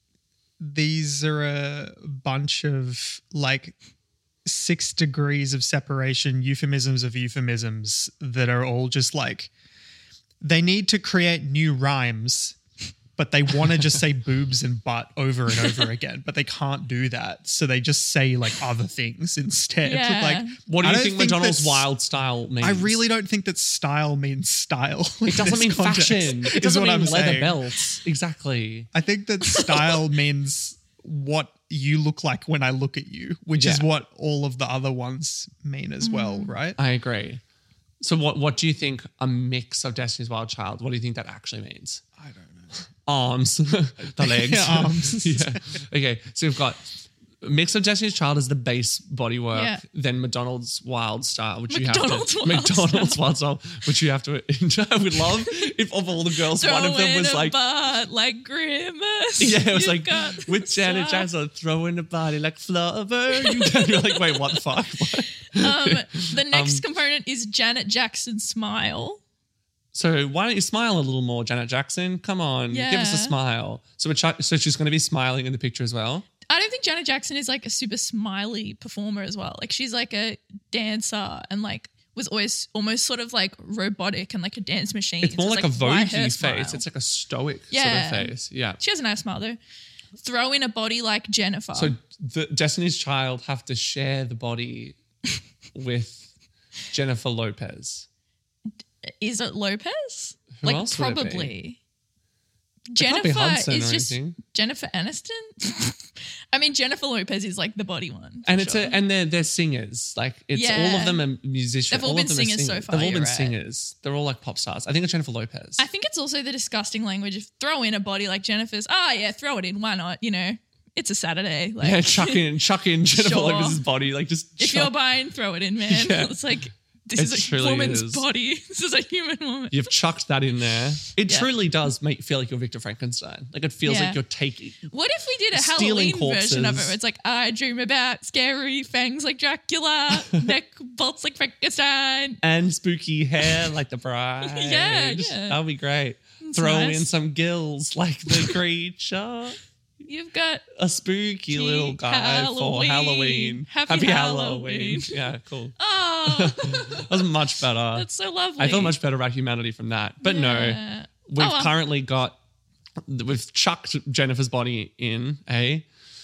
Speaker 7: these are a bunch of like six degrees of separation, euphemisms of euphemisms that are all just like they need to create new rhymes, but they want to just say boobs and butt over and over again, but they can't do that, so they just say like other things instead.
Speaker 3: Yeah.
Speaker 7: Like,
Speaker 1: What do
Speaker 7: I
Speaker 1: you
Speaker 7: don't
Speaker 1: think Madonna's
Speaker 7: that's-
Speaker 1: wild style means?
Speaker 7: I really don't think that style means style. in
Speaker 1: It doesn't
Speaker 7: this
Speaker 1: mean
Speaker 7: context,
Speaker 1: fashion. It
Speaker 7: is
Speaker 1: doesn't
Speaker 7: what
Speaker 1: mean
Speaker 7: I'm
Speaker 1: leather
Speaker 7: saying.
Speaker 1: belts. Exactly.
Speaker 7: I think that style means what you look like when I look at you, which is
Speaker 1: Yeah.
Speaker 7: what all of the other ones mean as well, right?
Speaker 1: I agree. So what what do you think a mix of Destiny's Wild Child, what do you think that actually means?
Speaker 7: I don't know.
Speaker 1: Arms, the legs.
Speaker 7: Yeah, arms.
Speaker 1: yeah. Okay, so we've got a mix of Destiny's Child as the base bodywork,
Speaker 3: Yeah.
Speaker 1: then McDonald's Wild Style, which
Speaker 3: McDonald's
Speaker 1: you have
Speaker 3: Wild
Speaker 1: to McDonald's Wild Style, which you have to. I would love if of all the girls, one of them
Speaker 3: Throwing
Speaker 1: was
Speaker 3: a
Speaker 1: like.
Speaker 3: butt like grimace.
Speaker 1: Yeah, it was
Speaker 3: You've
Speaker 1: like
Speaker 3: got
Speaker 1: with Janet
Speaker 3: style.
Speaker 1: Jackson throwing the body like Flover. You're like, wait, what the fuck? What?
Speaker 3: Um, the next
Speaker 1: Um,
Speaker 3: component is Janet Jackson smile.
Speaker 1: So why don't you smile a little more, Janet Jackson? Come on, give us a
Speaker 3: Yeah.
Speaker 1: smile. So we're ch- so she's going to be smiling in the picture as well.
Speaker 3: I don't think Janet Jackson is like a super smiley performer as well. Like she's like a dancer and like was always almost sort of like robotic and like a dance machine.
Speaker 1: It's more
Speaker 3: So
Speaker 1: like, a
Speaker 3: why her
Speaker 1: Vogue face.
Speaker 3: smile?
Speaker 1: It's like a stoic
Speaker 3: Yeah.
Speaker 1: sort of face. Yeah.
Speaker 3: She has a nice smile though. Throw in a body like Jennifer.
Speaker 1: So the Destiny's Child have to share the body with Jennifer Lopez.
Speaker 3: is it Lopez?
Speaker 1: Who
Speaker 3: like
Speaker 1: else would it be?
Speaker 3: probably.
Speaker 1: can't be
Speaker 3: Jennifer
Speaker 1: Hudson
Speaker 3: is
Speaker 1: or
Speaker 3: just
Speaker 1: anything.
Speaker 3: Jennifer Aniston. I mean, Jennifer Lopez is like the body one. for
Speaker 1: And it's
Speaker 3: sure.
Speaker 1: a, and they're they're singers. Like it's all
Speaker 3: Yeah.
Speaker 1: of them are musicians.
Speaker 3: They've all
Speaker 1: all
Speaker 3: been
Speaker 1: of them are
Speaker 3: singers so
Speaker 1: singers.
Speaker 3: far,
Speaker 1: They've all
Speaker 3: you're
Speaker 1: been
Speaker 3: right.
Speaker 1: singers. They're all like pop stars. I think it's Jennifer Lopez.
Speaker 3: I think it's also the disgusting language of throw in a body like Jennifer's. Oh yeah, throw it in. Why not? You know, it's a Saturday. Like,
Speaker 1: yeah, chuck in chuck in Jennifer
Speaker 3: Sure.
Speaker 1: Lopez's body. Like just
Speaker 3: if
Speaker 1: chuck-
Speaker 3: you're buying, throw it in, man.
Speaker 1: Yeah.
Speaker 3: It's like this
Speaker 1: It
Speaker 3: is a
Speaker 1: truly
Speaker 3: woman's
Speaker 1: is.
Speaker 3: body. This is a human woman.
Speaker 1: You've chucked that in there. It
Speaker 3: Yeah.
Speaker 1: truly does make feel like you're Victor Frankenstein. Like it feels
Speaker 3: Yeah.
Speaker 1: like you're taking.
Speaker 3: What if we did a
Speaker 1: Stealing
Speaker 3: Halloween version of it?
Speaker 1: corpses.
Speaker 3: Where it's like I dream about scary fangs like Dracula, neck bolts like Frankenstein.
Speaker 1: And spooky hair like the bride.
Speaker 3: Yeah, yeah.
Speaker 1: That'll be great. Throw
Speaker 3: nice.
Speaker 1: in some gills like the creature.
Speaker 3: You've got
Speaker 1: A spooky little guy for
Speaker 3: Halloween.
Speaker 1: Halloween.
Speaker 3: Happy
Speaker 1: Halloween.
Speaker 3: Halloween.
Speaker 1: Yeah, cool.
Speaker 3: oh,
Speaker 1: That was much better.
Speaker 3: that's so lovely.
Speaker 1: I feel much better about humanity from that. But no,
Speaker 3: Yeah.
Speaker 1: we've
Speaker 3: Oh, well.
Speaker 1: currently got, we've chucked Jennifer's body in, eh?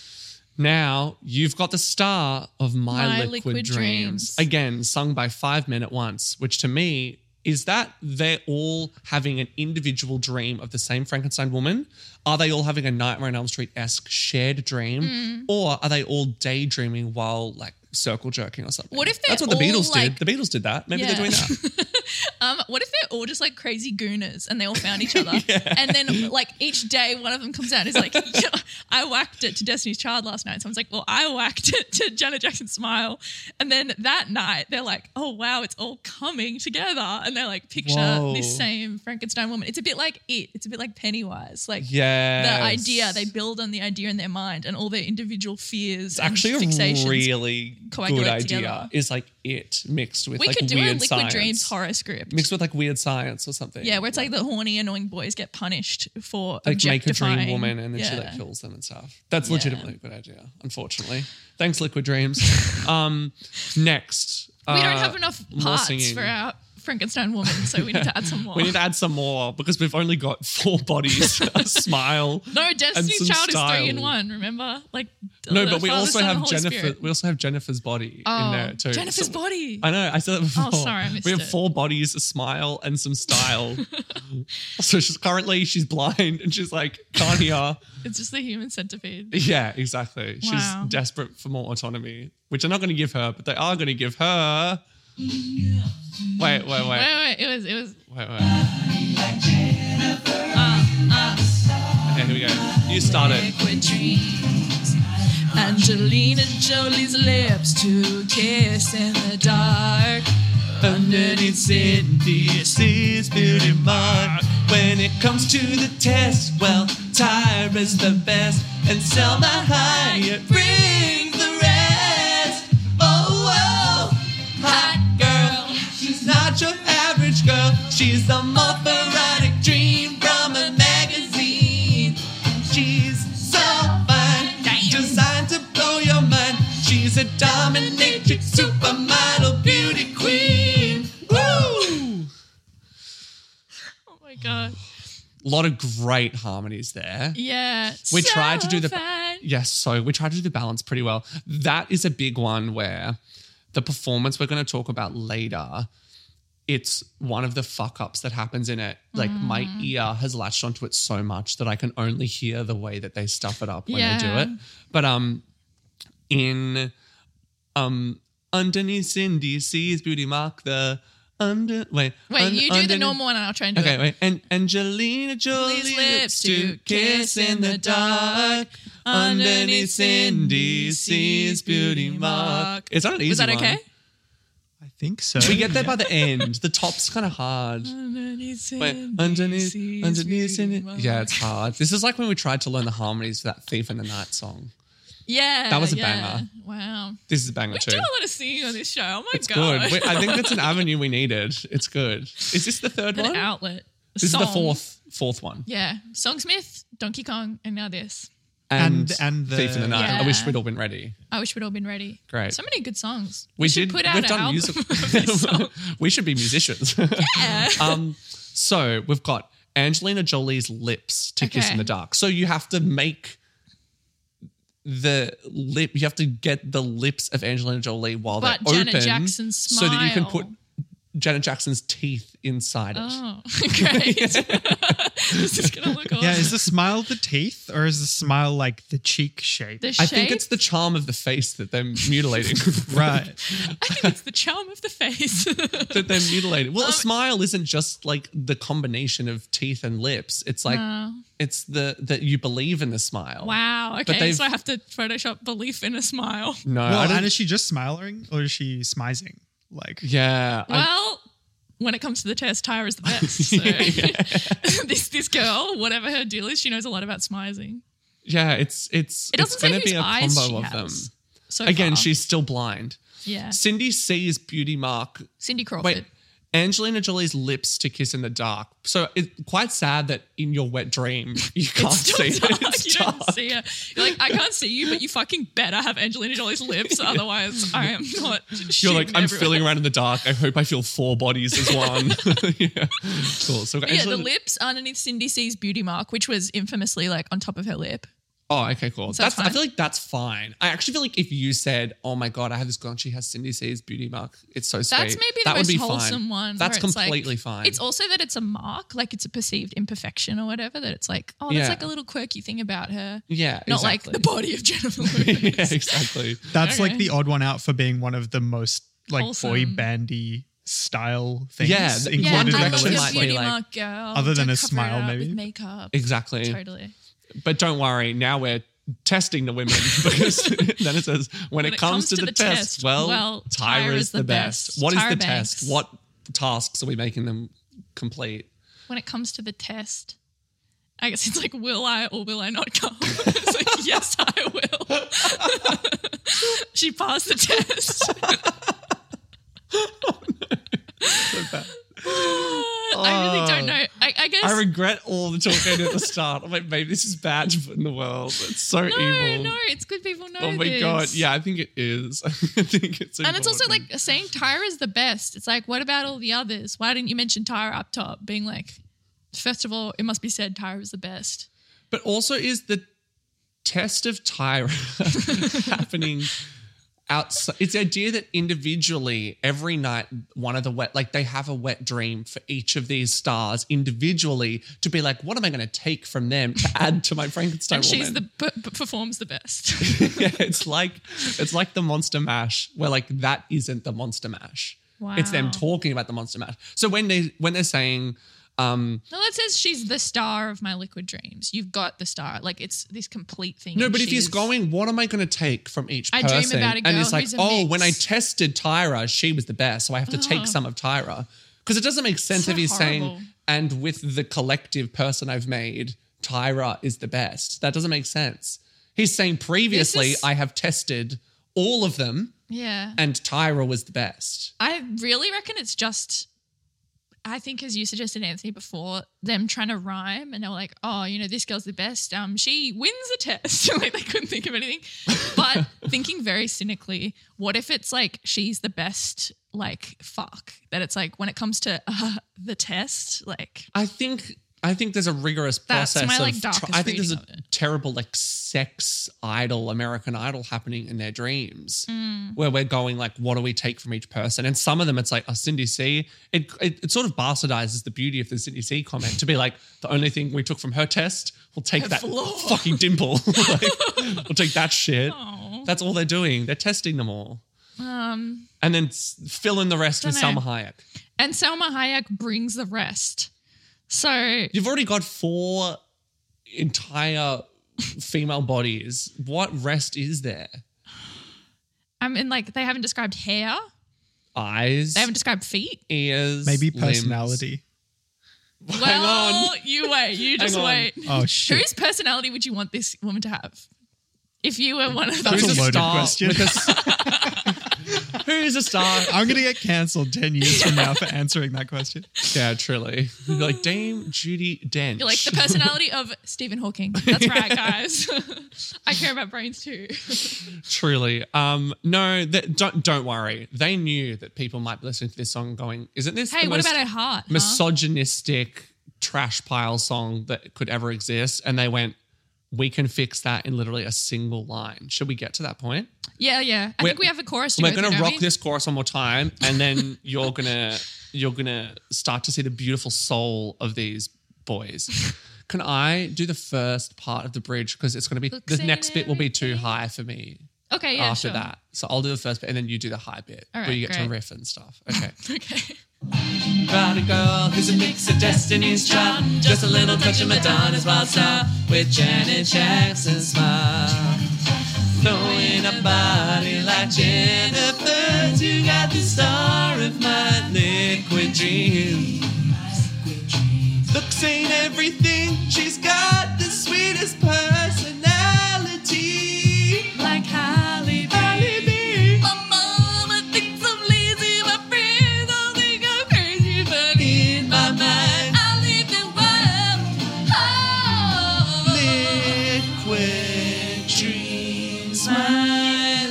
Speaker 1: Now you've got the star of My,
Speaker 3: My
Speaker 1: Liquid,
Speaker 3: Liquid
Speaker 1: Dreams.
Speaker 3: Dreams.
Speaker 1: Again, sung by Five Men at Once, which to me is that they're all having an individual dream of the same Frankenstein woman? Are they all having a Nightmare on Elm Street-esque shared dream?
Speaker 3: Mm.
Speaker 1: Or are they all daydreaming while like circle jerking or something?
Speaker 3: What if they're
Speaker 1: That's what the
Speaker 3: all,
Speaker 1: Beatles
Speaker 3: like-
Speaker 1: did. The Beatles did that. Maybe
Speaker 3: Yeah.
Speaker 1: they're doing that.
Speaker 3: Um, what if they're all just like crazy gooners and they all found each other? And then like each day one of them comes out and is like, "Yeah, I whacked it to Destiny's Child last night." Someone's like, well, I whacked it to Janet Jackson's Smile. And then that night they're like, oh wow, it's all coming together. And they're like, picture
Speaker 1: Whoa.
Speaker 3: this same Frankenstein woman. It's a bit like it. It's a bit like Pennywise. Like
Speaker 1: Yeah.
Speaker 3: the idea, they build on the idea in their mind and all their individual fears
Speaker 1: It's actually
Speaker 3: and
Speaker 1: a
Speaker 3: fixations.
Speaker 1: really good
Speaker 3: coagulate
Speaker 1: idea.
Speaker 3: together.
Speaker 1: Is like it mixed with
Speaker 3: we
Speaker 1: like
Speaker 3: could do
Speaker 1: weird
Speaker 3: a Liquid
Speaker 1: science.
Speaker 3: Dreams horror script.
Speaker 1: Mixed with like weird science or something.
Speaker 3: Yeah, where it's like the horny, annoying boys get punished for
Speaker 1: like make a dream
Speaker 3: objectifying-
Speaker 1: woman and then she
Speaker 3: Yeah.
Speaker 1: like kills them and stuff. That's
Speaker 3: Yeah.
Speaker 1: legitimately a good idea. Unfortunately, thanks Liquid Dreams. um, next,
Speaker 3: We don't
Speaker 1: uh,
Speaker 3: have enough
Speaker 1: more
Speaker 3: parts
Speaker 1: singing.
Speaker 3: for our Frankenstein woman, so we need to add some more.
Speaker 1: We need to add some more because we've only got four bodies, a smile.
Speaker 3: no, Destiny's
Speaker 1: some
Speaker 3: Child is three in
Speaker 1: style.
Speaker 3: one. Remember, like
Speaker 1: No,
Speaker 3: the
Speaker 1: but we
Speaker 3: Father,
Speaker 1: also
Speaker 3: Son, and
Speaker 1: have
Speaker 3: Holy
Speaker 1: Jennifer.
Speaker 3: Spirit.
Speaker 1: We also have Jennifer's body
Speaker 3: Oh,
Speaker 1: in there too.
Speaker 3: Jennifer's
Speaker 1: So-
Speaker 3: body.
Speaker 1: I know. I said that before.
Speaker 3: Oh, sorry, I missed
Speaker 1: We have
Speaker 3: it.
Speaker 1: four bodies, a smile, and some style. So she's currently she's blind and she's like can't hear.
Speaker 3: It's just the human centipede.
Speaker 1: Yeah, exactly.
Speaker 3: Wow.
Speaker 1: She's desperate for more autonomy, which they're not going to give her, but they are going to give her. Wait, wait, wait,
Speaker 3: Wait, wait, it was, it was.
Speaker 1: wait, wait. Okay, here we go. You started.
Speaker 3: Liquid dreams. Angelina Jolie's lips to kiss in the dark.
Speaker 1: Underneath Cindy sees beauty mark. When it comes to the test, well, Tyra's the best, and Selma Hayek brings the rest. Oh, oh, hot girl, she's not your average girl. She's the most erotic dream from a magazine. She's so fine, designed to blow your mind. She's a dominatrix, supermodel, beauty queen. Woo!
Speaker 3: Oh my god.
Speaker 1: A lot of great harmonies there.
Speaker 3: Yeah.
Speaker 1: We
Speaker 3: so
Speaker 1: tried to do the
Speaker 3: fine.
Speaker 1: yes, so we tried to do the balance pretty well. That is a big one where the performance we're going to talk about later, it's one of the fuck ups that happens in it. Like my
Speaker 3: Mm.
Speaker 1: ear has latched onto it so much that I can only hear the way that they stuff it up when they do
Speaker 3: Yeah.
Speaker 1: it. But um, in um, underneath Cindy sees beauty mark the under wait
Speaker 3: Wait,
Speaker 1: un-
Speaker 3: you do the
Speaker 1: underneath-
Speaker 3: normal one and I'll try and do
Speaker 1: Okay,
Speaker 3: it.
Speaker 1: wait. And Angelina Jolie's
Speaker 3: These
Speaker 1: lips to kiss in the dark. Underneath Cindy sees beauty mark. It's not an easy
Speaker 3: Was that
Speaker 1: one.
Speaker 3: okay?
Speaker 7: I think so.
Speaker 1: We get there by the end. The top's kind of hard.
Speaker 3: Underneath
Speaker 1: Wait,
Speaker 3: Cindy
Speaker 1: underneath,
Speaker 3: sees
Speaker 1: underneath
Speaker 3: beauty
Speaker 1: Cindy.
Speaker 3: mark.
Speaker 1: Yeah, it's hard. This is like when we tried to learn the harmonies for that Thief in the Night song.
Speaker 3: Yeah.
Speaker 1: That was a
Speaker 3: yeah.
Speaker 1: banger.
Speaker 3: Wow.
Speaker 1: This is a banger
Speaker 3: We
Speaker 1: too.
Speaker 3: do a lot of singing on this show. Oh my
Speaker 1: It's
Speaker 3: god.
Speaker 1: good. We- I think that's an avenue we needed. It's good. Is this the third
Speaker 3: An
Speaker 1: one?
Speaker 3: outlet. A
Speaker 1: This is the
Speaker 3: song.
Speaker 1: fourth fourth one.
Speaker 3: Yeah. Songsmith, Donkey Kong, and now this.
Speaker 1: And,
Speaker 7: And- and the-
Speaker 1: Thief in the Night. I
Speaker 3: Yeah.
Speaker 1: wish we'd all been ready.
Speaker 3: I wish we'd all been ready.
Speaker 1: Great.
Speaker 3: So many good songs.
Speaker 1: We,
Speaker 3: should
Speaker 1: did.
Speaker 3: put out
Speaker 1: we've
Speaker 3: an
Speaker 1: done
Speaker 3: album
Speaker 1: music.
Speaker 3: of this song.
Speaker 1: We should be musicians.
Speaker 3: Yeah.
Speaker 1: um, so we've got Angelina Jolie's lips to kiss
Speaker 3: Okay.
Speaker 1: in the dark. So you have to make the lip. You have to get the lips of Angelina Jolie while
Speaker 3: But
Speaker 1: they're
Speaker 3: Janet
Speaker 1: open,
Speaker 3: Jackson's
Speaker 1: so that you can
Speaker 3: smile.
Speaker 1: put Janet Jackson's teeth inside it.
Speaker 3: Oh, great. This is going to look awesome.
Speaker 7: Yeah, is the smile the teeth or is the smile like the cheek shape?
Speaker 3: The
Speaker 1: I think
Speaker 3: shape?
Speaker 1: it's the charm of the face that they're mutilating.
Speaker 7: Right.
Speaker 3: I think it's the charm of the face.
Speaker 1: that they're mutilating. Well,
Speaker 3: Um,
Speaker 1: a smile isn't just like the combination of teeth and lips. It's like
Speaker 3: No.
Speaker 1: it's the that you believe in the smile.
Speaker 3: Wow.
Speaker 1: But
Speaker 3: Okay,
Speaker 1: they've-
Speaker 3: so I have to Photoshop belief in a smile.
Speaker 1: No, I
Speaker 7: Well,
Speaker 1: don't,
Speaker 7: and is she just smiling or is she smizing? Like,
Speaker 1: yeah. I-
Speaker 3: Well, when it comes to the test, Tyra's the best. So this this girl, whatever her deal is, she knows a lot about smizing.
Speaker 1: yeah, it's it's
Speaker 3: It doesn't
Speaker 1: it's
Speaker 3: say
Speaker 1: going to
Speaker 3: whose
Speaker 1: be a
Speaker 3: eyes
Speaker 1: combo
Speaker 3: she
Speaker 1: of
Speaker 3: has
Speaker 1: them.
Speaker 3: So
Speaker 1: Again,
Speaker 3: far.
Speaker 1: she's still blind.
Speaker 3: yeah.
Speaker 1: Cindy C's beauty mark.
Speaker 3: Cindy Crawford.
Speaker 1: Wait, Angelina Jolie's lips to kiss in the dark. So it's quite sad that in your wet dream you can't
Speaker 3: It's still
Speaker 1: see
Speaker 3: dark.
Speaker 1: it. It's
Speaker 3: You
Speaker 1: dark.
Speaker 3: don't see her. You're like, I can't see you, but you fucking better have Angelina Jolie's lips, otherwise I am not.
Speaker 1: You're like, I'm
Speaker 3: everywhere.
Speaker 1: feeling around in the dark. I hope I feel four bodies as one. yeah. Cool. So we've got
Speaker 3: But yeah, the
Speaker 1: Angelina-
Speaker 3: lips underneath Cindy C's beauty mark, which was infamously like on top of her lip.
Speaker 1: Oh, okay, cool.
Speaker 3: So
Speaker 1: that's
Speaker 3: it's
Speaker 1: I
Speaker 3: fine.
Speaker 1: feel like that's fine. I actually feel like if you said, "Oh my god, I have this girl and she has Cindy C's beauty mark," it's so sweet.
Speaker 3: That's maybe the
Speaker 1: that would
Speaker 3: most
Speaker 1: be
Speaker 3: wholesome
Speaker 1: fine.
Speaker 3: one.
Speaker 1: That's
Speaker 3: where it's like-
Speaker 1: completely fine.
Speaker 3: It's also that it's a mark, like it's a perceived imperfection or whatever. That it's like, oh, that's
Speaker 1: Yeah.
Speaker 3: like a little quirky thing about her.
Speaker 1: yeah,
Speaker 3: Not like
Speaker 1: exactly.
Speaker 3: the body of Jennifer Lopez.
Speaker 1: yeah, exactly.
Speaker 7: that's like
Speaker 3: Okay.
Speaker 7: the odd one out for being one of the most like boy
Speaker 3: Wholesome.
Speaker 7: bandy style things
Speaker 1: Yeah, the-
Speaker 7: included
Speaker 3: Yeah,
Speaker 1: One
Speaker 7: in
Speaker 3: I
Speaker 7: the
Speaker 3: love
Speaker 1: direction
Speaker 3: your
Speaker 1: might
Speaker 7: list.
Speaker 1: be
Speaker 3: beauty
Speaker 1: like-
Speaker 3: mark, girl.
Speaker 7: Other than
Speaker 3: Don't
Speaker 7: a
Speaker 3: cover it
Speaker 7: smile,
Speaker 3: up
Speaker 7: maybe?
Speaker 3: with makeup.
Speaker 1: Exactly.
Speaker 3: Totally.
Speaker 1: But don't worry, now we're testing the women because then it says when, it, comes, to, the, test, well,
Speaker 3: well,
Speaker 1: Tyra's the best. What is
Speaker 3: Tyra
Speaker 1: the
Speaker 3: Banks.
Speaker 1: test? What tasks are we making them complete?
Speaker 3: When it comes to the test, I guess it's like, will I or will I not come? It's like, yes, I will. She passed the test. I really don't know. I, I guess.
Speaker 1: I regret all the talking at the start. I'm like, maybe this is bad to put in the world. It's so
Speaker 3: no,
Speaker 1: evil.
Speaker 3: no, it's good people know
Speaker 1: Oh my
Speaker 3: this.
Speaker 1: god, yeah, I think it is. I think it's
Speaker 3: And it's also like
Speaker 1: important.
Speaker 3: saying Tyra is the best. It's like, what about all the others? Why didn't you mention Tyra up top? Being like, first of all, it must be said Tyra is the best.
Speaker 1: But also, is the test of Tyra happening outside? It's the idea that individually, every night, one of the wet, like they have a wet dream for each of these stars individually to be like, what am I going to take from them to add to my Frankenstein
Speaker 3: And she's the
Speaker 1: woman?
Speaker 3: p- p- performs the best.
Speaker 1: yeah, it's like it's like the Monster Mash, where like that isn't the Monster Mash. It's them
Speaker 3: Wow.
Speaker 1: talking about the Monster Mash. So when they when they're saying. Um,
Speaker 3: No, that says she's the star of my liquid dreams. You've got the star. Like it's this complete thing.
Speaker 1: No,
Speaker 3: and
Speaker 1: but if he's
Speaker 3: she's-
Speaker 1: going, what am I going to take from each
Speaker 3: I dream
Speaker 1: person?
Speaker 3: about a
Speaker 1: and
Speaker 3: girl
Speaker 1: it's like,
Speaker 3: who's a
Speaker 1: oh, when I
Speaker 3: mix.
Speaker 1: tested Tyra, she was the best, so I have to take some of Tyra. Because it doesn't make sense
Speaker 3: So
Speaker 1: if he's
Speaker 3: horrible.
Speaker 1: saying, and with the collective person I've made, Tyra is the best. That doesn't make sense. He's saying previously,
Speaker 3: is-
Speaker 1: I have tested all of them,
Speaker 3: Yeah.
Speaker 1: and Tyra was the best.
Speaker 3: I really reckon it's just, I think as you suggested, Anthony, before, them trying to rhyme and they were like, oh, you know, this girl's the best. Um, she wins the test. Like they couldn't think of anything. But thinking very cynically, what if it's like she's the best, like, fuck? That it's like when it comes to uh, the test, like,
Speaker 1: I think I think there's a rigorous
Speaker 3: That's
Speaker 1: process
Speaker 3: my, like,
Speaker 1: of.
Speaker 3: darkest
Speaker 1: I think there's a
Speaker 3: reading of it.
Speaker 1: terrible like sex idol, American Idol happening in their dreams,
Speaker 3: Mm.
Speaker 1: where we're going like, what do we take from each person? And some of them, it's like, oh, Cindy C. It, it it sort of bastardizes the beauty of the Cindy C comment to be like, the only thing we took from her test, we'll take
Speaker 3: Her
Speaker 1: that
Speaker 3: flaw.
Speaker 1: fucking dimple. Like, we'll take that shit.
Speaker 3: Aw.
Speaker 1: That's all they're doing. They're testing them all,
Speaker 3: um,
Speaker 1: and then s- fill in the rest with
Speaker 3: Dunno.
Speaker 1: Salma Hayek.
Speaker 3: and Selma Hayek brings the rest. So
Speaker 1: You've already got four entire female bodies. What rest is there?
Speaker 3: I mean, like they haven't described hair.
Speaker 1: Eyes,
Speaker 3: They haven't described feet.
Speaker 1: ears,
Speaker 7: Maybe
Speaker 1: limbs.
Speaker 7: personality.
Speaker 1: Hang
Speaker 3: Well,
Speaker 1: on.
Speaker 3: you wait. You just
Speaker 1: Hang on.
Speaker 3: wait.
Speaker 7: Oh shit.
Speaker 3: Whose personality would you want this woman to have? If you were one of
Speaker 7: That's
Speaker 3: those.
Speaker 1: Who's
Speaker 7: a
Speaker 1: a
Speaker 7: loaded
Speaker 1: star
Speaker 7: question.
Speaker 1: with a s- Who's a star?
Speaker 7: I'm gonna get cancelled ten years from now for answering that question.
Speaker 1: Yeah, truly. You're like Dame Judy Dench.
Speaker 3: You're like the personality of Stephen Hawking. That's right, guys. I care about brains too.
Speaker 1: Truly. Um, no, that, don't don't worry. They knew that people might be listening to this song going, isn't this
Speaker 3: Hey,
Speaker 1: the
Speaker 3: what
Speaker 1: most
Speaker 3: about her heart? huh?
Speaker 1: misogynistic trash pile song that could ever exist? And they went, we can fix that in literally a single line. Should we get to that point?
Speaker 3: Yeah, yeah. I
Speaker 1: We're-
Speaker 3: think we have a chorus to
Speaker 1: We're
Speaker 3: go
Speaker 1: going
Speaker 3: through,
Speaker 1: to
Speaker 3: don't
Speaker 1: rock
Speaker 3: we?
Speaker 1: this chorus one more time, and then you're going to you're going to start to see the beautiful soul of these boys. Can I do the first part of the bridge? Because it's going to be,
Speaker 3: Looks
Speaker 1: the next
Speaker 3: at
Speaker 1: bit will be too
Speaker 3: everything.
Speaker 1: high for me
Speaker 3: Okay, yeah,
Speaker 1: after
Speaker 3: sure.
Speaker 1: that. So I'll do the first bit and then you do the high bit
Speaker 3: All
Speaker 1: where
Speaker 3: right,
Speaker 1: you get
Speaker 3: great.
Speaker 1: to riff and stuff. Okay.
Speaker 3: Okay.
Speaker 1: About a girl who's a mix of Destiny's Child, just a little touch of Madonna's wild style, with Janet Jackson's smile. Throwing a body like Jennifer's, you got the star of my liquid dream. Looks ain't everything, she's got the sweetest personality.
Speaker 3: Like Halle
Speaker 1: Halle Berry.
Speaker 3: My mama thinks I'm lazy. My friends all think I'm crazy, but
Speaker 1: In my mind,
Speaker 3: I live in wild. Oh,
Speaker 1: liquid dreams, my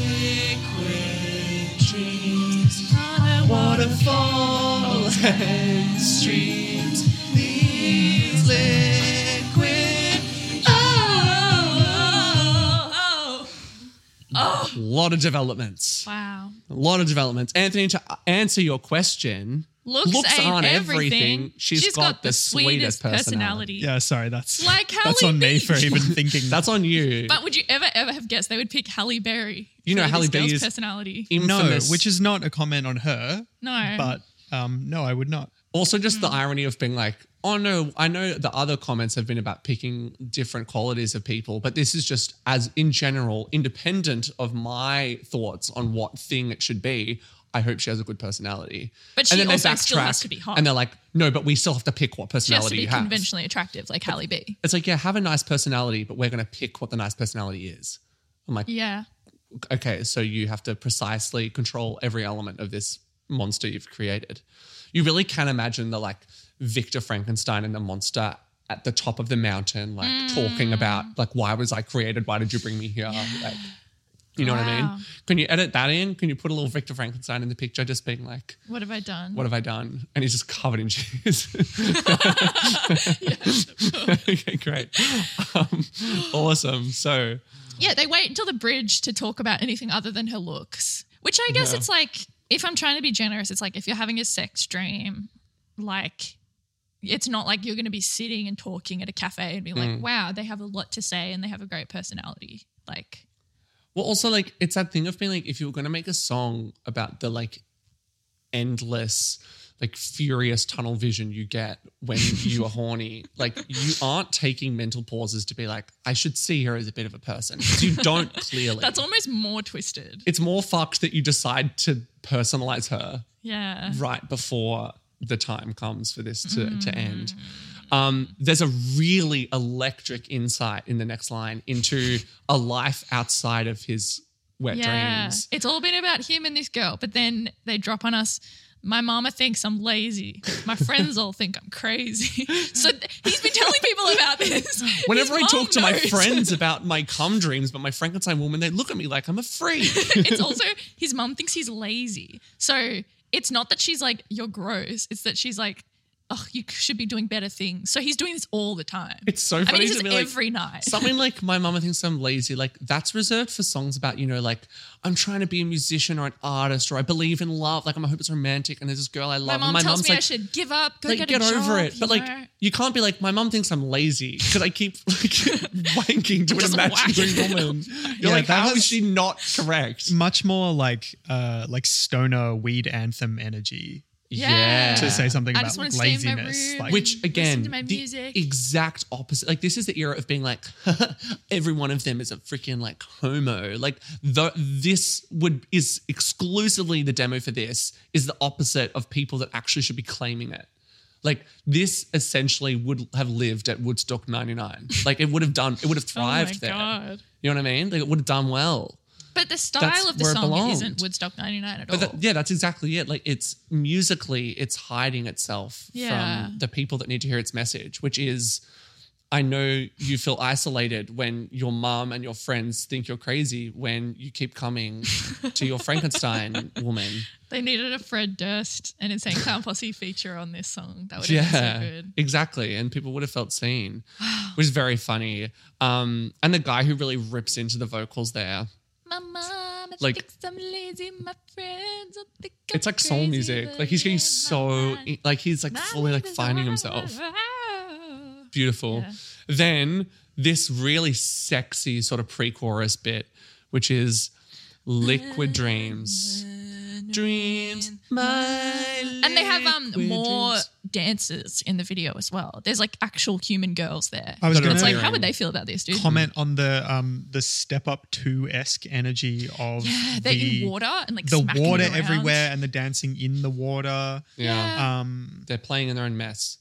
Speaker 1: liquid dreams. Waterfall and streams, these liquid.
Speaker 3: oh, oh, oh.
Speaker 1: A lot of developments.
Speaker 3: Wow.
Speaker 1: A lot of developments. Anthony, to answer your question,
Speaker 3: Looks, ain't
Speaker 1: aren't
Speaker 3: everything.
Speaker 1: She's got the sweetest personality.
Speaker 7: Yeah, sorry, that's
Speaker 3: Like
Speaker 7: that's
Speaker 3: Halle
Speaker 7: on me for
Speaker 3: Berry.
Speaker 7: even thinking.
Speaker 1: That's on you.
Speaker 3: But would you ever, ever have guessed they would pick Halle Berry?
Speaker 1: You know
Speaker 3: for
Speaker 1: Halle
Speaker 3: this girl's
Speaker 1: Berry is
Speaker 3: personality.
Speaker 7: no,
Speaker 1: infamous.
Speaker 7: which is not a comment on her,
Speaker 3: No.
Speaker 7: but um, no, I would not.
Speaker 1: Also, just
Speaker 3: Hmm.
Speaker 1: the irony of being like, oh no, I know the other comments have been about picking different qualities of people, but this is just as in general, independent of my thoughts on what thing it should be. I hope she has a good personality.
Speaker 3: But she also still has to be hot.
Speaker 1: And they're like, no, but we still have to pick what
Speaker 3: she has to
Speaker 1: personality
Speaker 3: be
Speaker 1: you have.
Speaker 3: conventionally attractive, like Halle Berry.
Speaker 1: It's like, yeah, have a nice personality, but we're going to pick what the nice personality is. I'm like,
Speaker 3: Yeah.
Speaker 1: okay, so you have to precisely control every element of this monster you've created. You really can imagine the like Victor Frankenstein and the monster at the top of the mountain, like
Speaker 3: Mm.
Speaker 1: talking about like, why was I created? Why did you bring me here? Like, you know what I
Speaker 3: Wow.
Speaker 1: mean? Can you edit that in? Can you put a little Victor Frankenstein in the picture, just being like,
Speaker 3: What have I done?
Speaker 1: what have I done? And he's just covered in cheese. Okay, great. Um, awesome. So
Speaker 3: Yeah, they wait until the bridge to talk about anything other than her looks, which I guess
Speaker 1: Yeah.
Speaker 3: it's like, if I'm trying to be generous, it's like if you're having a sex dream, like it's not like you're going to be sitting and talking at a cafe and be like,
Speaker 1: Mm.
Speaker 3: wow, they have a lot to say and they have a great personality. Like,
Speaker 1: Well, also, like, it's that thing of being like, if you were going to make a song about the, like, endless, like, furious tunnel vision you get when you are horny, like, you aren't taking mental pauses to be like, I should see her as a bit of a person. 'Cause you don't clearly.
Speaker 3: that's almost more twisted.
Speaker 1: It's more fucked that you decide to personalize her
Speaker 3: Yeah.
Speaker 1: right before the time comes for this to, to end. Um, there's a really electric insight in the next line into a life outside of his wet
Speaker 3: Yeah.
Speaker 1: dreams.
Speaker 3: It's all been about him and this girl, but then they drop on us. My mama thinks I'm lazy. My friends all think I'm crazy. So th- he's been telling people about this.
Speaker 1: Whenever I
Speaker 3: His
Speaker 1: talk
Speaker 3: mom
Speaker 1: to my
Speaker 3: knows.
Speaker 1: friends about my cum dreams, but my Frankenstein woman, they look at me like I'm a freak.
Speaker 3: It's also his mum thinks he's lazy. So it's not that she's like, you're gross. It's that she's like, oh, you should be doing better things. So he's doing this all the time.
Speaker 1: It's so
Speaker 3: I
Speaker 1: funny
Speaker 3: mean, he
Speaker 1: to
Speaker 3: does
Speaker 1: be like,
Speaker 3: every night.
Speaker 1: something like my mama thinks I'm lazy, like that's reserved for songs about, you know, like I'm trying to be a musician or an artist or I believe in love. Like I'm, I hope it's romantic and there's this girl I love.
Speaker 3: My
Speaker 1: and
Speaker 3: mom
Speaker 1: my
Speaker 3: tells
Speaker 1: mum's
Speaker 3: me I
Speaker 1: like,
Speaker 3: should give up, go
Speaker 1: like,
Speaker 3: get,
Speaker 1: get,
Speaker 3: a
Speaker 1: over
Speaker 3: job,
Speaker 1: it. But
Speaker 3: you
Speaker 1: like,
Speaker 3: know?
Speaker 1: you can't be like, my mum thinks I'm lazy because I keep like wanking to an
Speaker 3: Just
Speaker 1: imaginary
Speaker 3: whacking.
Speaker 1: woman. You're
Speaker 7: Yeah,
Speaker 1: like,
Speaker 7: that
Speaker 1: how is
Speaker 7: has-
Speaker 1: she not correct?
Speaker 7: Much more like uh, like stoner weed anthem energy
Speaker 3: Yeah.
Speaker 7: to say something
Speaker 3: I
Speaker 7: about
Speaker 3: just wanna stay in my
Speaker 7: laziness.
Speaker 3: room.
Speaker 7: Like,
Speaker 1: Which again,
Speaker 3: to my
Speaker 1: the
Speaker 3: music.
Speaker 1: exact opposite. Like this is the era of being like, every one of them is a freaking like homo. Like the this would is exclusively the demo for this is the opposite of people that actually should be claiming it. Like this essentially would have lived at Woodstock ninety-nine. Like it would have done. It would have
Speaker 3: Oh my
Speaker 1: thrived there.
Speaker 3: God.
Speaker 1: You know what I mean? Like it would have done well.
Speaker 3: But the style
Speaker 1: That's
Speaker 3: of the
Speaker 1: where it
Speaker 3: song
Speaker 1: belonged.
Speaker 3: isn't Woodstock ninety-nine at
Speaker 1: But
Speaker 3: all.
Speaker 1: that, yeah, that's exactly it. Like it's musically, it's hiding itself
Speaker 3: Yeah.
Speaker 1: from the people that need to hear its message, which is, I know you feel isolated when your mom and your friends think you're crazy when you keep coming to your Frankenstein woman.
Speaker 3: They needed a Fred Durst and Insane Clown Posse feature on this song. That would have been so good.
Speaker 1: exactly. And people would have felt seen, which is very funny. Um, and the guy who really rips into the vocals there.
Speaker 3: My mama
Speaker 1: Like-
Speaker 3: think I'm lazy, my friends will think I'm
Speaker 1: It's like soul
Speaker 3: crazy,
Speaker 1: music.
Speaker 3: but
Speaker 1: Like he's getting
Speaker 3: yeah,
Speaker 1: so
Speaker 3: my-
Speaker 1: like he's like
Speaker 3: my
Speaker 1: fully like
Speaker 3: life is
Speaker 1: finding
Speaker 3: all
Speaker 1: himself.
Speaker 3: around.
Speaker 1: Beautiful.
Speaker 3: Yeah.
Speaker 1: Then this really sexy sort of pre-chorus bit, which is liquid dreams. Dreams, my
Speaker 3: And they have um
Speaker 1: liquid
Speaker 3: more
Speaker 1: dreams.
Speaker 3: dancers in the video as well. There's like actual human girls there.
Speaker 7: I was
Speaker 1: That are
Speaker 7: going
Speaker 3: It's like,
Speaker 7: to
Speaker 3: how would they feel about this, dude?
Speaker 7: comment on the um the Step Up two esque energy of
Speaker 3: Yeah, they're
Speaker 7: the,
Speaker 3: in water and like
Speaker 7: the
Speaker 3: smacking
Speaker 7: water
Speaker 3: it around.
Speaker 7: everywhere and the dancing in the water.
Speaker 1: Yeah.
Speaker 7: Um,
Speaker 1: They're playing in their own mess.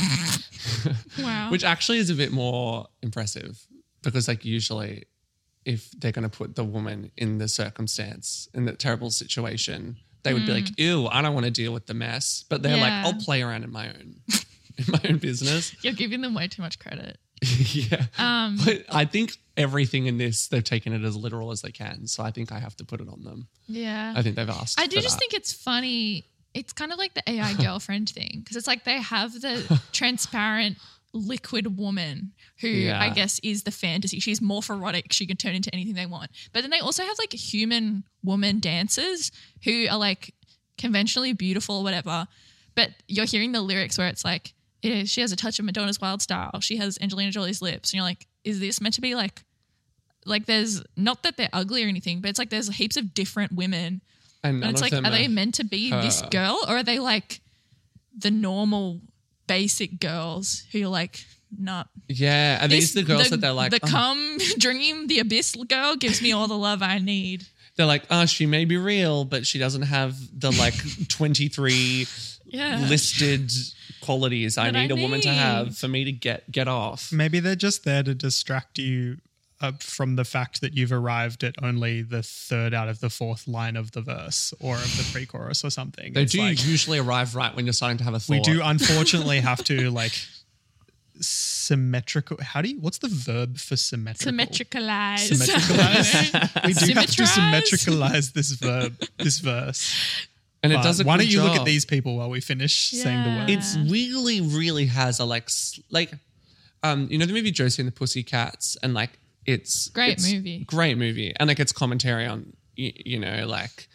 Speaker 3: Wow.
Speaker 1: Which actually is a bit more impressive because, like, usually if they're going to put the woman in the circumstance, in the terrible situation, they would be like, ew, I don't want to deal with the mess. But they're
Speaker 3: Yeah.
Speaker 1: like, I'll play around in my own, in my own business.
Speaker 3: You're giving them way too much credit.
Speaker 1: yeah.
Speaker 3: Um,
Speaker 1: But I think everything in this, they've taken it as literal as they can. So I think I have to put it on them.
Speaker 3: Yeah.
Speaker 1: I think they've asked.
Speaker 3: I do
Speaker 1: for
Speaker 3: just
Speaker 1: that.
Speaker 3: think it's funny. It's kind of like the A I girlfriend thing because it's like they have the transparent liquid woman who
Speaker 1: Yeah.
Speaker 3: I guess is the fantasy. She's morphorotic. She can turn into anything they want. But then they also have like human woman dancers who are like conventionally beautiful or whatever. But you're hearing the lyrics where it's like, it is, she has a touch of Madonna's wild style. She has Angelina Jolie's lips. And you're like, is this meant to be like, like there's, not that they're ugly or anything, but it's like there's heaps of different women.
Speaker 1: and
Speaker 3: And
Speaker 1: none
Speaker 3: it's
Speaker 1: of
Speaker 3: like,
Speaker 1: them
Speaker 3: are they
Speaker 1: are-
Speaker 3: meant to be this
Speaker 1: her.
Speaker 3: girl or are they like the normal basic girls who are like, not
Speaker 1: Yeah. Are these the girls that they're like,
Speaker 3: the
Speaker 1: oh.
Speaker 3: cum dream, the abyss girl gives me all the love I need.
Speaker 1: They're like, oh, she may be real, but she doesn't have the like twenty-three
Speaker 3: Yeah.
Speaker 1: listed qualities I
Speaker 3: That I
Speaker 1: need a woman to
Speaker 3: need.
Speaker 1: have for me to get get off.
Speaker 7: maybe they're just there to distract you uh, from the fact that you've arrived at only the third out of the fourth line of the verse or of the pre-chorus or something.
Speaker 1: They
Speaker 7: It's
Speaker 1: do
Speaker 7: like,
Speaker 1: usually arrive right when you're starting to have a thought.
Speaker 7: we do unfortunately have to like symmetrical. How do you? What's the verb for symmetrical?
Speaker 3: Symmetricalize.
Speaker 7: Symmetricalize. We do have to
Speaker 3: Symmetrize.
Speaker 7: symmetricalize this verb, this verse.
Speaker 1: and it
Speaker 7: But
Speaker 1: does a
Speaker 7: why
Speaker 1: good
Speaker 7: don't you look
Speaker 1: job.
Speaker 7: at these people while we finish saying the
Speaker 3: Yeah.
Speaker 7: word?
Speaker 1: It's really, really has a like, s- like, um, you know the movie Josie and the Pussycats, and like it's
Speaker 3: Great
Speaker 1: it's
Speaker 3: movie.
Speaker 1: great movie, and like it's commentary on you, you know like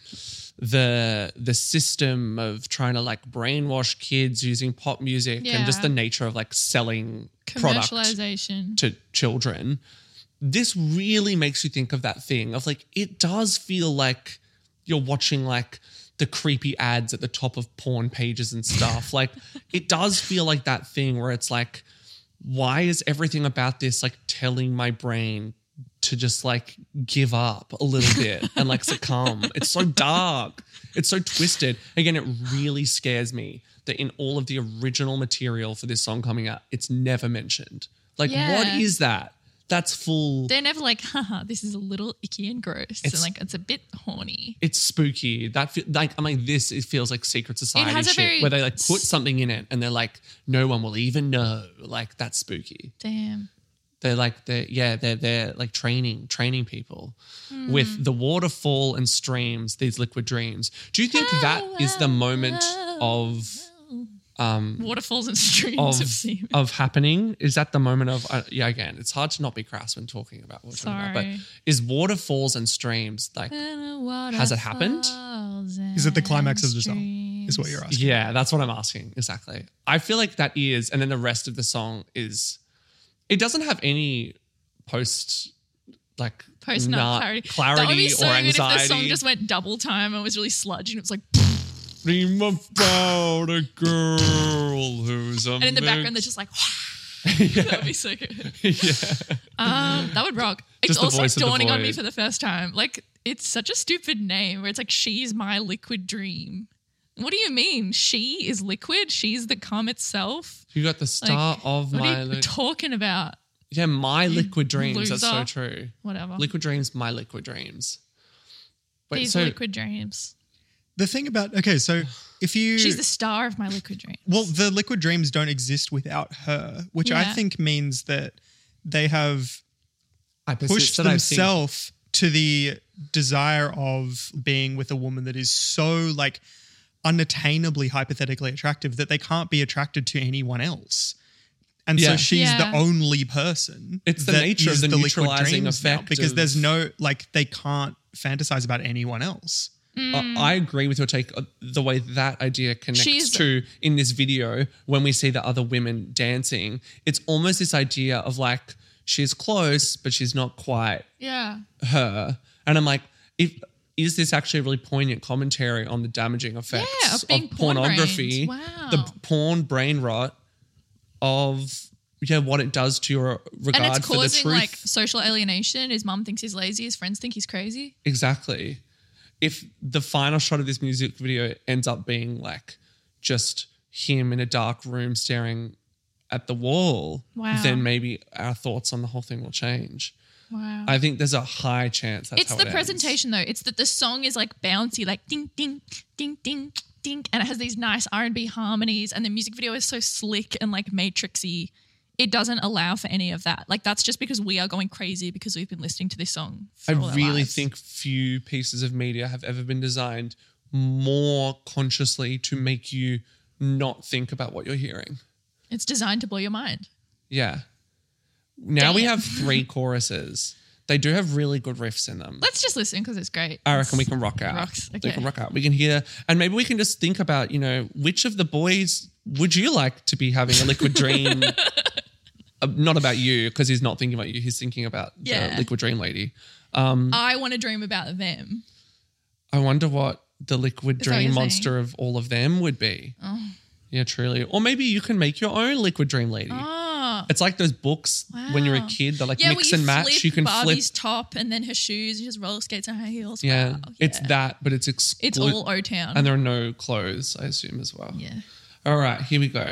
Speaker 1: the the system of trying to like brainwash kids using pop music and just
Speaker 3: Yeah.
Speaker 1: the nature of like selling product
Speaker 3: Commercialization.
Speaker 1: to children. This really makes you think of that thing of like, it does feel like you're watching like the creepy ads at the top of porn pages and stuff. Like it does feel like that thing where it's like, why is everything about this like telling my brain to just like give up a little bit and like succumb? It's so dark. It's so twisted. Again, it really scares me that in all of the original material for this song coming out, it's never mentioned. Like,
Speaker 3: Yeah.
Speaker 1: what is that? That's full.
Speaker 3: They're never like, haha, this is a little icky and gross.
Speaker 1: It's-
Speaker 3: and like, it's a bit horny.
Speaker 1: It's spooky. That fe- like I'm like this. It feels like secret society
Speaker 3: has a
Speaker 1: shit
Speaker 3: very
Speaker 1: where they like put
Speaker 3: s-
Speaker 1: something in it and they're like, no one will even know. Like that's spooky.
Speaker 3: Damn.
Speaker 1: They're like they're yeah they're they're like training training people
Speaker 3: Hmm.
Speaker 1: with the waterfall and streams. These liquid dreams. Do you think that is the moment of um
Speaker 3: Waterfalls and streams
Speaker 1: of
Speaker 3: of semen.
Speaker 1: of happening? Is that the moment of uh, yeah? Again, it's hard to not be crass when talking about what we're talking about. But
Speaker 3: Sorry.
Speaker 1: is waterfalls and streams like? Has it happened?
Speaker 7: Is it the climax of the song? Is what you're asking.
Speaker 1: Yeah, that's what I'm asking. Exactly. I feel like that is, and then the rest of the song is. It doesn't have any post like
Speaker 3: Post
Speaker 1: na-
Speaker 3: nut clarity.
Speaker 1: clarity
Speaker 3: That would be so
Speaker 1: or
Speaker 3: good if
Speaker 1: anxiety.
Speaker 3: the song just went double time and was really sludgy and it was like,
Speaker 1: Dream about a girl who's a
Speaker 3: and in the background they're just like, that would be so good.
Speaker 1: yeah.
Speaker 3: Um, that would rock. It's
Speaker 1: Just the
Speaker 3: also
Speaker 1: voice of the
Speaker 3: dawning on me
Speaker 1: void.
Speaker 3: for the first time. Like, it's such a stupid name where it's like, she's my liquid dream. What do you mean? She is liquid? She's the cum itself?
Speaker 1: You got the star
Speaker 3: Like,
Speaker 1: of
Speaker 3: what
Speaker 1: my
Speaker 3: are you
Speaker 1: li-
Speaker 3: talking about?
Speaker 1: yeah my liquid dreams. That's so
Speaker 3: loser.
Speaker 1: true.
Speaker 3: Whatever.
Speaker 1: Liquid dreams, my liquid dreams. Wait,
Speaker 3: These
Speaker 1: so
Speaker 3: liquid dreams.
Speaker 7: The thing about okay, so if you
Speaker 3: She's the star of my liquid dream.
Speaker 7: well, the liquid dreams don't exist without her, which I
Speaker 3: Yeah.
Speaker 7: think means that they have
Speaker 1: I persist
Speaker 7: pushed
Speaker 1: that I think-
Speaker 7: themselves to the desire of being with a woman that is so like unattainably hypothetically attractive that they can't be attracted to anyone else. And
Speaker 1: Yeah.
Speaker 7: so she's
Speaker 3: Yeah.
Speaker 7: the only person.
Speaker 1: It's the
Speaker 7: that
Speaker 1: nature of
Speaker 7: is
Speaker 1: the
Speaker 7: liquid
Speaker 1: neutralizing
Speaker 7: dreams now,
Speaker 1: effect
Speaker 7: because
Speaker 1: of-
Speaker 7: there's no like they can't fantasize about anyone else.
Speaker 1: I- I agree with your take. uh, The way that idea connects
Speaker 8: She's-
Speaker 1: to in this video when we see the other women dancing, it's almost this idea of like she's close, but she's not quite
Speaker 8: Yeah.
Speaker 1: her. And I'm like, if is this actually a really poignant commentary on the damaging effects
Speaker 8: Yeah, of being porn
Speaker 1: pornography,
Speaker 8: brains. Wow.
Speaker 1: the porn brain rot of yeah, what it does to your regard
Speaker 8: And it's
Speaker 1: for the
Speaker 8: causing
Speaker 1: truth.
Speaker 8: like social alienation. His mum thinks he's lazy. His friends think he's crazy.
Speaker 1: Exactly. If the final shot of this music video ends up being like just him in a dark room staring at the wall,
Speaker 8: Wow.
Speaker 1: then maybe our thoughts on the whole thing will change.
Speaker 8: Wow.
Speaker 1: I think there's a high chance that's
Speaker 8: it's
Speaker 1: how
Speaker 8: the
Speaker 1: it ends.
Speaker 8: presentation though. It's that the song is like bouncy, like ding, ding, ding, ding, ding. And it has these nice R and B harmonies. And the music video is so slick and like matrixy. It doesn't allow for any of that. Like that's just because we are going crazy because we've been listening to this song for
Speaker 1: I
Speaker 8: all our
Speaker 1: really
Speaker 8: lives.
Speaker 1: think few pieces of media have ever been designed more consciously to make you not think about what you're hearing.
Speaker 8: It's designed to blow your mind.
Speaker 1: Yeah. Now we
Speaker 8: Damn.
Speaker 1: have three choruses. They do have really good riffs in them.
Speaker 8: Let's just listen because it's great.
Speaker 1: I reckon we can rock out.
Speaker 8: Rocks,
Speaker 1: We
Speaker 8: okay.
Speaker 1: can rock out. We can hear, and maybe we can just think about, you know, which of the boys would you like to be having a liquid dream? uh, not about you, because he's not thinking about you. He's thinking about
Speaker 8: Yeah.
Speaker 1: the liquid dream lady.
Speaker 8: I want to dream about them.
Speaker 1: I wonder what the liquid
Speaker 8: Is that what
Speaker 1: dream
Speaker 8: you're
Speaker 1: monster of all of them would be. Oh. Yeah, truly. Or maybe you can make your own liquid dream lady.
Speaker 8: Oh,
Speaker 1: It's like those books when you're a
Speaker 8: wow.
Speaker 1: kid that like
Speaker 8: yeah,
Speaker 1: mix
Speaker 8: where
Speaker 1: and match.
Speaker 8: Flip
Speaker 1: You can
Speaker 8: Barbie's
Speaker 1: flip.
Speaker 8: top and then her shoes, just roller skates and high heels.
Speaker 1: Yeah,
Speaker 8: Wow,
Speaker 1: it's
Speaker 8: yeah.
Speaker 1: that, but it's exclu-
Speaker 8: It's all O-Town.
Speaker 1: and there are no clothes, I assume as well.
Speaker 8: yeah.
Speaker 1: All right, here we go.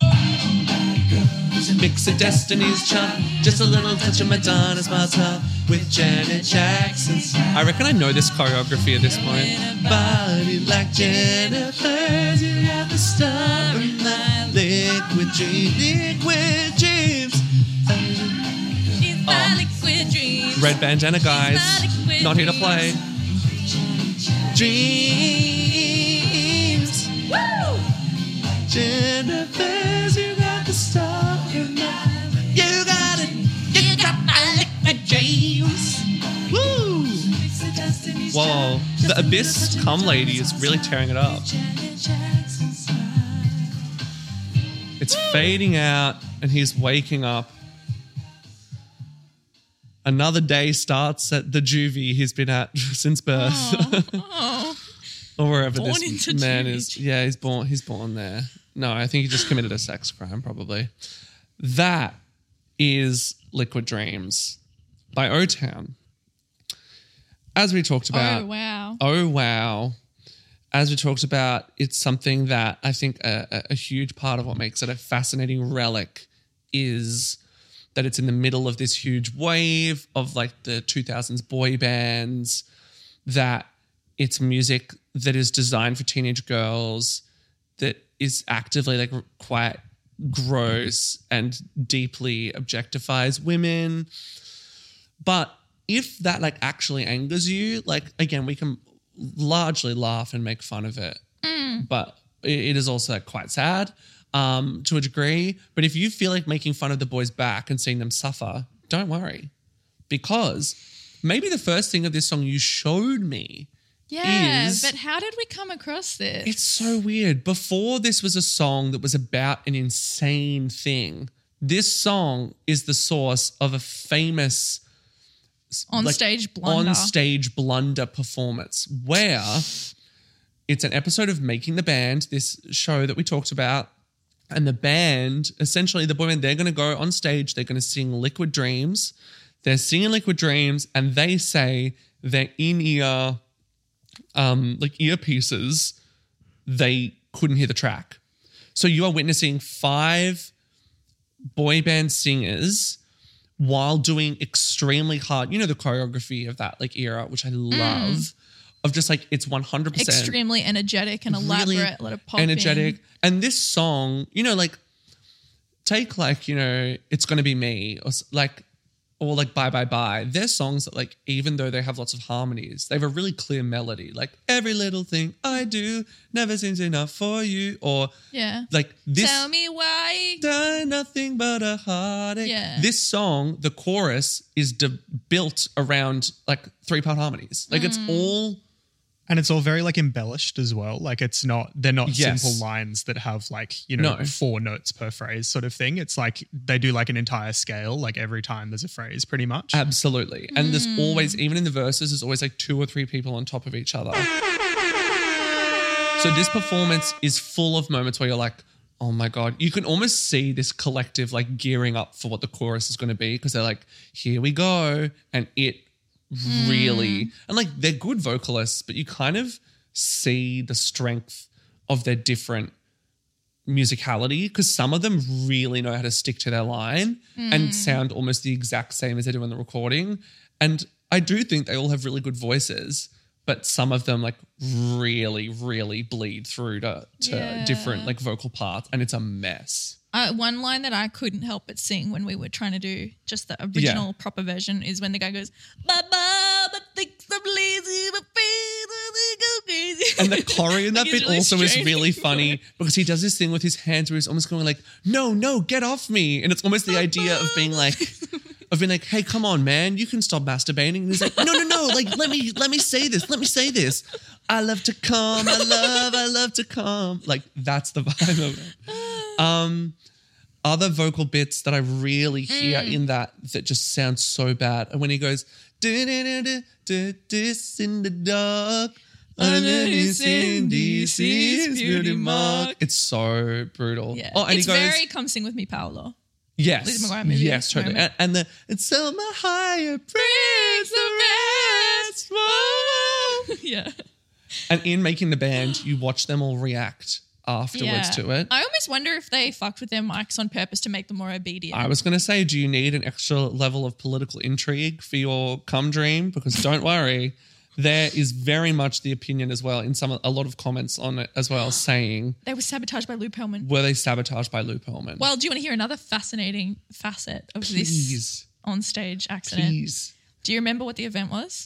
Speaker 1: Mix of Destiny's Child, just a little touch of Madonna's Martell with Janet Jackson's. I reckon I know this choreography at this point. Body like Jennifer's, you got the star of my liquid dream, liquid dreams.
Speaker 8: She's my liquid dreams.
Speaker 1: Red bandana guys,
Speaker 8: my liquid
Speaker 1: not here to
Speaker 8: dreams.
Speaker 1: play. Dreams.
Speaker 8: Woo!
Speaker 1: Jennifer's, you got the star in my. You got it.
Speaker 8: You got my liquid dreams.
Speaker 1: Woo! Whoa, the Abyss Cum Lady is really tearing it up. It's fading out and he's waking up. Another day starts at the juvie he's been at since birth.
Speaker 8: Oh,
Speaker 1: or wherever
Speaker 8: Born
Speaker 1: this
Speaker 8: into
Speaker 1: man
Speaker 8: juvie.
Speaker 1: is. Yeah, he's born he's born there. No, I think he just committed a sex crime probably. That is Liquid Dreams by O-Town. As we talked about,
Speaker 8: oh wow.
Speaker 1: oh wow, as we talked about, it's something that I think a, a, a huge part of what makes it a fascinating relic is that it's in the middle of this huge wave of like the two thousands boy bands, that it's music that is designed for teenage girls, that is actively like quite gross and deeply objectifies women. But if that like actually angers you, like again, we can largely laugh and make fun of it, but it it is also quite sad um, to a degree. But if you feel like making fun of the boys back and seeing them suffer, don't worry, because maybe the first thing of this song you showed me.
Speaker 8: Yeah,
Speaker 1: is-
Speaker 8: but how did we come across this?
Speaker 1: It's so weird. Before this was a song that was about an insane thing. This song is the source of a famous
Speaker 8: on
Speaker 1: like,
Speaker 8: stage blunder.
Speaker 1: on stage blunder performance where it's an episode of Making the Band, this show that we talked about, and the band, essentially the boy band, they're going to go on stage, they're going to sing Liquid Dreams. They're singing Liquid Dreams and they say their in-ear um, like earpieces, they couldn't hear the track. So you are witnessing five boy band singers while doing extremely hard, you know, the choreography of that like era, which I love, of just like it's one hundred percent
Speaker 8: Extremely energetic and
Speaker 1: really
Speaker 8: elaborate, a lot of pop.
Speaker 1: energetic. And this song, you know, like take like, you know, It's Gonna Be Me or s- like, or like Bye Bye Bye, they're songs that like, even though they have lots of harmonies, they have a really clear melody. Like every little thing I do never seems enough for you. Or
Speaker 8: Yeah.
Speaker 1: like this.
Speaker 8: Tell me why.
Speaker 1: Done nothing but a heartache.
Speaker 8: Yeah.
Speaker 1: This song, the chorus is de- built around like three part harmonies. Like
Speaker 8: Mm.
Speaker 1: it's all.
Speaker 7: And it's all very like embellished as well. Like it's not, they're not
Speaker 1: Yes.
Speaker 7: simple lines that have like, you know,
Speaker 1: No.
Speaker 7: four notes per phrase sort of thing. It's like they do like an entire scale, like every time there's a phrase pretty much.
Speaker 1: Absolutely. And there's
Speaker 8: Mm.
Speaker 1: always, even in the verses, there's always like two or three people on top of each other. So this performance is full of moments where you're like, oh my God, you can almost see this collective like gearing up for what the chorus is going to be because they're like, here we go. And it really, and like they're good vocalists, but you kind of see the strength of their different musicality because some of them really know how to stick to their line and sound almost the exact same as they do in the recording. And I do think they all have really good voices, but some of them like really, really bleed through to, to
Speaker 8: Yeah.
Speaker 1: different like vocal parts and it's a mess.
Speaker 8: Uh, one line that I couldn't help but sing when we were trying to do just the original proper version is when the guy goes, "My mama thinks I'm lazy, but I go crazy."
Speaker 1: And the choreo in that
Speaker 8: Like, it's
Speaker 1: bit
Speaker 8: really
Speaker 1: also is
Speaker 8: strange.
Speaker 1: really funny because he does this thing with his hands where he's almost going like, no, no, get off me. And it's almost the idea of being like, of being like, hey, come on, man, you can stop masturbating. And he's like, no, no, no, like, let me, let me say this. Let me say this. I love to come. I love, I love to come. Like, that's the vibe of it. Um, other vocal bits that I really hear
Speaker 8: Mm.
Speaker 1: in that that just sound so bad. And when he goes, this in the dark, underneath Cindy sees beauty mark. It's so brutal.
Speaker 8: Yeah.
Speaker 1: Oh, and
Speaker 8: it's
Speaker 1: he goes,
Speaker 8: very Come Sing With Me, Paolo.
Speaker 1: yes,
Speaker 8: Lizzie McGuire movie
Speaker 1: yes, totally.
Speaker 8: moment.
Speaker 1: And, and the, it's Selma Hayek brings the rest. Whoa.
Speaker 8: Yeah.
Speaker 1: And in making the band, you watch them all react afterwards
Speaker 8: Yeah.
Speaker 1: to it.
Speaker 8: I almost wonder if they fucked with their mics on purpose to make them more obedient.
Speaker 1: I was going to say, do you need an extra level of political intrigue for your cum dream? Because don't worry, there is very much the opinion as well in some a lot of comments on it as well, saying
Speaker 8: They were sabotaged by Lou Pearlman.
Speaker 1: were they sabotaged by Lou Pearlman?
Speaker 8: Well, do you want to hear another fascinating facet of this
Speaker 1: Please.
Speaker 8: on-stage accident?
Speaker 1: Please.
Speaker 8: Do you remember what the event was?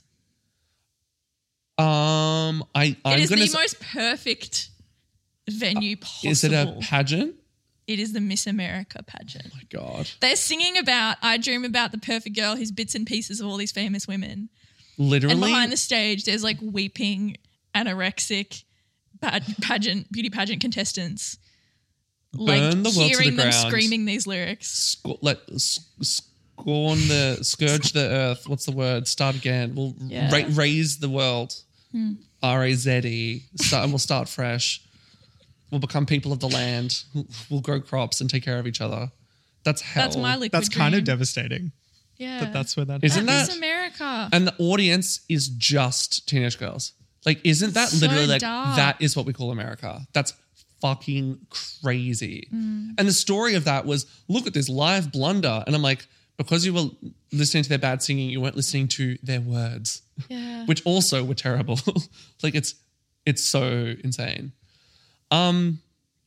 Speaker 1: Um, I I'm
Speaker 8: it is
Speaker 1: gonna
Speaker 8: the
Speaker 1: s-
Speaker 8: most perfect venue possible.
Speaker 1: is it a pageant?
Speaker 8: It is the Miss America pageant.
Speaker 1: Oh my God,
Speaker 8: They're singing about I dream about the perfect girl who's bits and pieces of all these famous women.
Speaker 1: literally.
Speaker 8: And behind the stage, there's like weeping, anorexic pa- pageant, beauty pageant contestants. Like
Speaker 1: Burn the world to
Speaker 8: hearing
Speaker 1: the
Speaker 8: them
Speaker 1: ground.
Speaker 8: screaming these lyrics.
Speaker 1: Sco- like s- scorn the scourge the earth. What's the word? Start again. We'll
Speaker 8: Yeah.
Speaker 1: ra- raise the world. R A Z E. Start, and we'll start fresh. We'll become people of the land. We'll, we'll grow crops and take care of each other. That's hell.
Speaker 8: That's my liquid
Speaker 7: That's kind of
Speaker 8: dream.
Speaker 7: devastating.
Speaker 8: Yeah.
Speaker 7: That that's where that
Speaker 1: Isn't
Speaker 8: Miss
Speaker 1: that-
Speaker 8: America.
Speaker 1: And the audience is just teenage girls. Like, isn't that
Speaker 8: So
Speaker 1: literally like
Speaker 8: dark.
Speaker 1: that is what we call America? That's fucking crazy.
Speaker 8: Mm.
Speaker 1: And the story of that was, look at this live blunder. And I'm like, because you were listening to their bad singing, you weren't listening to their words,
Speaker 8: Yeah.
Speaker 1: which also were terrible. Like it's it's so insane. Um,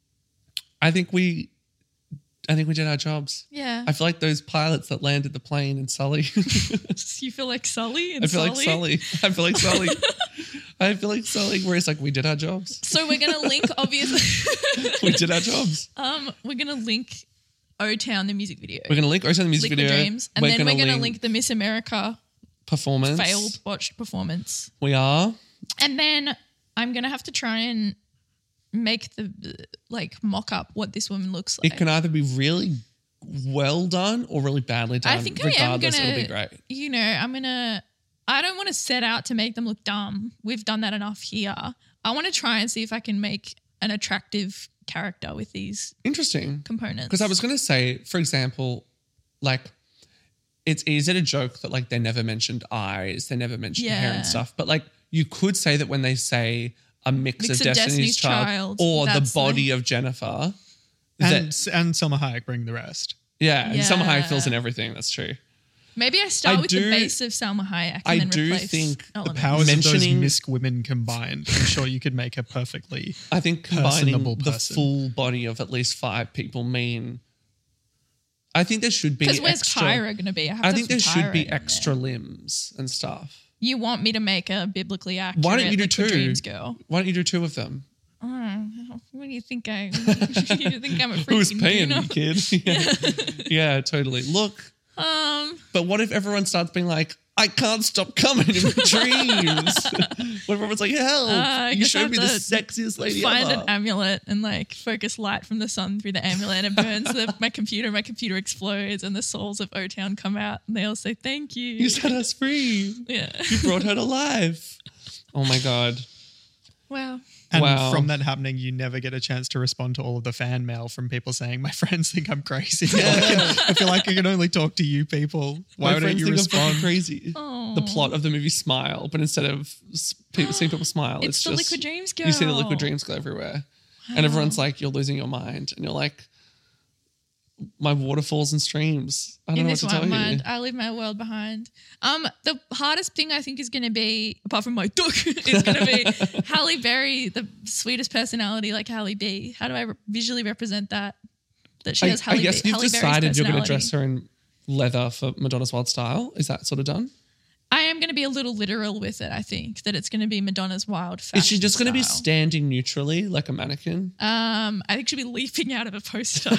Speaker 1: I think we, I think we did our jobs.
Speaker 8: Yeah.
Speaker 1: I feel like those pilots that landed the plane in Sully.
Speaker 8: You feel like Sully and
Speaker 1: I feel like
Speaker 8: Sully?
Speaker 1: Sully. I feel like Sully. I feel like Sully, where it's like, we did our jobs.
Speaker 8: So we're gonna link, obviously.
Speaker 1: We did our jobs.
Speaker 8: um, we're gonna link O Town, the music video.
Speaker 1: We're going to link Ocean the music
Speaker 8: Liquid
Speaker 1: video.
Speaker 8: Dreams, and then we're gonna link the Miss America
Speaker 1: performance.
Speaker 8: failed botched performance,
Speaker 1: We are.
Speaker 8: and then I'm gonna have to try and make the uh, like mock up what this woman looks like.
Speaker 1: It can either be really well done or really badly done.
Speaker 8: I think I am
Speaker 1: Regardless,
Speaker 8: gonna.
Speaker 1: it'll be great.
Speaker 8: You know, I'm gonna. I don't want to set out to make them look dumb. We've done that enough here. I want to try and see if I can make an attractive character with these
Speaker 1: Interesting.
Speaker 8: components.
Speaker 1: Because I was going to say, for example, like, it's easy to joke that like they never mentioned eyes, they never mentioned hair
Speaker 8: Yeah.
Speaker 1: and stuff. But like, you could say that when they say a mix,
Speaker 8: Mix
Speaker 1: of,
Speaker 8: of
Speaker 1: Destiny's,
Speaker 8: Destiny's
Speaker 1: Child,
Speaker 8: Child,
Speaker 1: or the
Speaker 8: that's the-
Speaker 1: body of Jennifer,
Speaker 7: and
Speaker 1: that,
Speaker 7: and Selma Hayek bring the rest.
Speaker 1: yeah, and Selma Hayek
Speaker 8: Yeah.
Speaker 1: fills in everything. That's true.
Speaker 8: Maybe I start
Speaker 1: I
Speaker 8: with
Speaker 1: do-
Speaker 8: the base of Salma Hayek and
Speaker 1: I
Speaker 8: then
Speaker 1: do
Speaker 8: replace
Speaker 1: think the
Speaker 7: The
Speaker 8: elements.
Speaker 7: powers of those
Speaker 1: Mentioning-
Speaker 7: misc women combined, I'm sure you could make a perfectly.
Speaker 1: I think combining
Speaker 7: Personable
Speaker 1: the
Speaker 7: person.
Speaker 1: full body of at least five people mean I think there should be
Speaker 8: Because where's
Speaker 1: extra.
Speaker 8: Kyra going to be? I, have
Speaker 1: I
Speaker 8: to
Speaker 1: think
Speaker 8: have
Speaker 1: there
Speaker 8: some
Speaker 1: should be
Speaker 8: Kyra in
Speaker 1: extra
Speaker 8: there.
Speaker 1: limbs and stuff.
Speaker 8: You want me to make a biblically accurate
Speaker 1: Why don't you do
Speaker 8: Liquid
Speaker 1: two?
Speaker 8: Dreams girl?
Speaker 1: Why don't you do two of them?
Speaker 8: Oh, what do you think I? you think I'm a freaking
Speaker 1: Who's paying
Speaker 8: gooner?
Speaker 1: you, kid? yeah. yeah, totally. Look,
Speaker 8: Um,
Speaker 1: but what if everyone starts being like, I can't stop coming in my dreams? When everyone's like, help,
Speaker 8: Uh, I
Speaker 1: you
Speaker 8: guess I
Speaker 1: showed
Speaker 8: have
Speaker 1: me the
Speaker 8: to
Speaker 1: sexiest lady
Speaker 8: find
Speaker 1: ever.
Speaker 8: an amulet and like focus light from the sun through the amulet, and it burns the, my computer. My computer explodes, and the souls of O Town come out, and they all say thank you.
Speaker 1: You set us free.
Speaker 8: Yeah.
Speaker 1: You brought her to life. Oh my God.
Speaker 8: Wow.
Speaker 7: And
Speaker 1: Wow.
Speaker 7: from that happening, you never get a chance to respond to all of the fan mail from people saying, my friends think I'm crazy. I, can- I feel like I can only talk to you people. Why
Speaker 1: My
Speaker 7: don't
Speaker 1: friends
Speaker 7: you
Speaker 1: think I'm fucking
Speaker 7: respond?
Speaker 1: crazy.
Speaker 8: Oh.
Speaker 1: The plot of the movie Smile, but instead of s- people, seeing people smile,
Speaker 8: It's
Speaker 1: it's,
Speaker 8: the
Speaker 1: just
Speaker 8: Liquid Dreams
Speaker 1: You see the
Speaker 8: girl.
Speaker 1: Liquid Dreams go everywhere, and everyone's like, "You're losing your mind," and you're like, "My waterfalls and streams." I don't
Speaker 8: In
Speaker 1: know what
Speaker 8: this
Speaker 1: to tell
Speaker 8: one mind,
Speaker 1: you.
Speaker 8: I leave my world behind. Um, the hardest thing I think is going to be, apart from my duck, is going to be Halle Berry, the sweetest personality like Halle B. How do I re- visually represent that? That she
Speaker 1: I,
Speaker 8: has
Speaker 1: I
Speaker 8: Halle,
Speaker 1: guess
Speaker 8: B-
Speaker 1: you've
Speaker 8: Halle Berry's
Speaker 1: decided you're going to
Speaker 8: personality.
Speaker 1: dress her in leather for Madonna's Wild Style. Is that sort of done?
Speaker 8: I am going to be a little literal with it. I think that it's going to be Madonna's wild fashion
Speaker 1: Is she just going to be
Speaker 8: style.
Speaker 1: standing neutrally like a mannequin,
Speaker 8: Um, I think she'll be leaping out of a poster.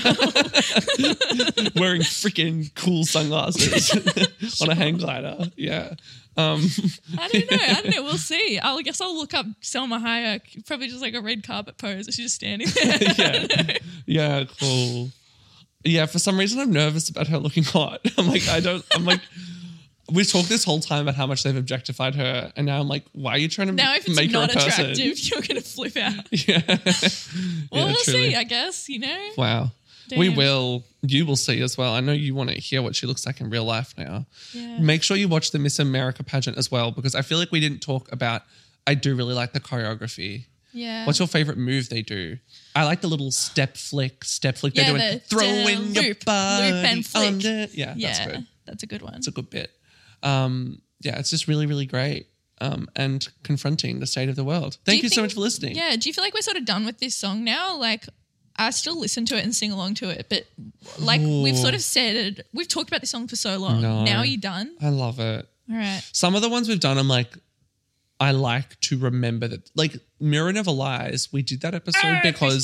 Speaker 1: wearing freaking cool sunglasses on a hang glider? Yeah. Um,
Speaker 8: I don't know. I don't know. We'll see. I'll, I guess I'll look up Selma Hayek. Probably just like a red carpet pose. She's just standing there.
Speaker 1: yeah. Yeah, cool. Yeah, for some reason I'm nervous about her looking hot. I'm like, I don't, I'm like, we've talked this whole time about how much they've objectified her, and now I'm like, why are you trying to
Speaker 8: Now, if it's
Speaker 1: make
Speaker 8: not
Speaker 1: her a person?
Speaker 8: attractive, you're going to flip out.
Speaker 1: Yeah.
Speaker 8: Well,
Speaker 1: Yeah,
Speaker 8: we'll
Speaker 1: truly.
Speaker 8: see, I guess, you know?
Speaker 1: Wow. We
Speaker 8: Damn.
Speaker 1: will. You will see as well. I know you want to hear what she looks like in real life now.
Speaker 8: Yeah.
Speaker 1: Make sure you watch the Miss America pageant as well, because I feel like we didn't talk about, I do really like the choreography.
Speaker 8: Yeah.
Speaker 1: What's your favorite move they do? I like the little step flick, step flick
Speaker 8: Yeah,
Speaker 1: they're doing.
Speaker 8: the
Speaker 1: Throw
Speaker 8: down,
Speaker 1: in your
Speaker 8: loop,
Speaker 1: body
Speaker 8: loop and flick.
Speaker 1: under. Yeah,
Speaker 8: yeah,
Speaker 1: that's good.
Speaker 8: that's a good one.
Speaker 1: It's a good bit. Um, yeah, it's just really, really great. Um, and confronting the state of the world.
Speaker 8: Do
Speaker 1: Thank you, so
Speaker 8: think-
Speaker 1: much for listening.
Speaker 8: Yeah, do you feel like we're sort of done with this song now? Like, I still listen to it and sing along to it, but like we've sort of said, we've talked about this song for so long.
Speaker 1: No.
Speaker 8: Now you're done?
Speaker 1: I love it.
Speaker 8: All right.
Speaker 1: Some of the ones we've done, I'm like, I like to remember that. Like Mirror Never Lies, we did that episode because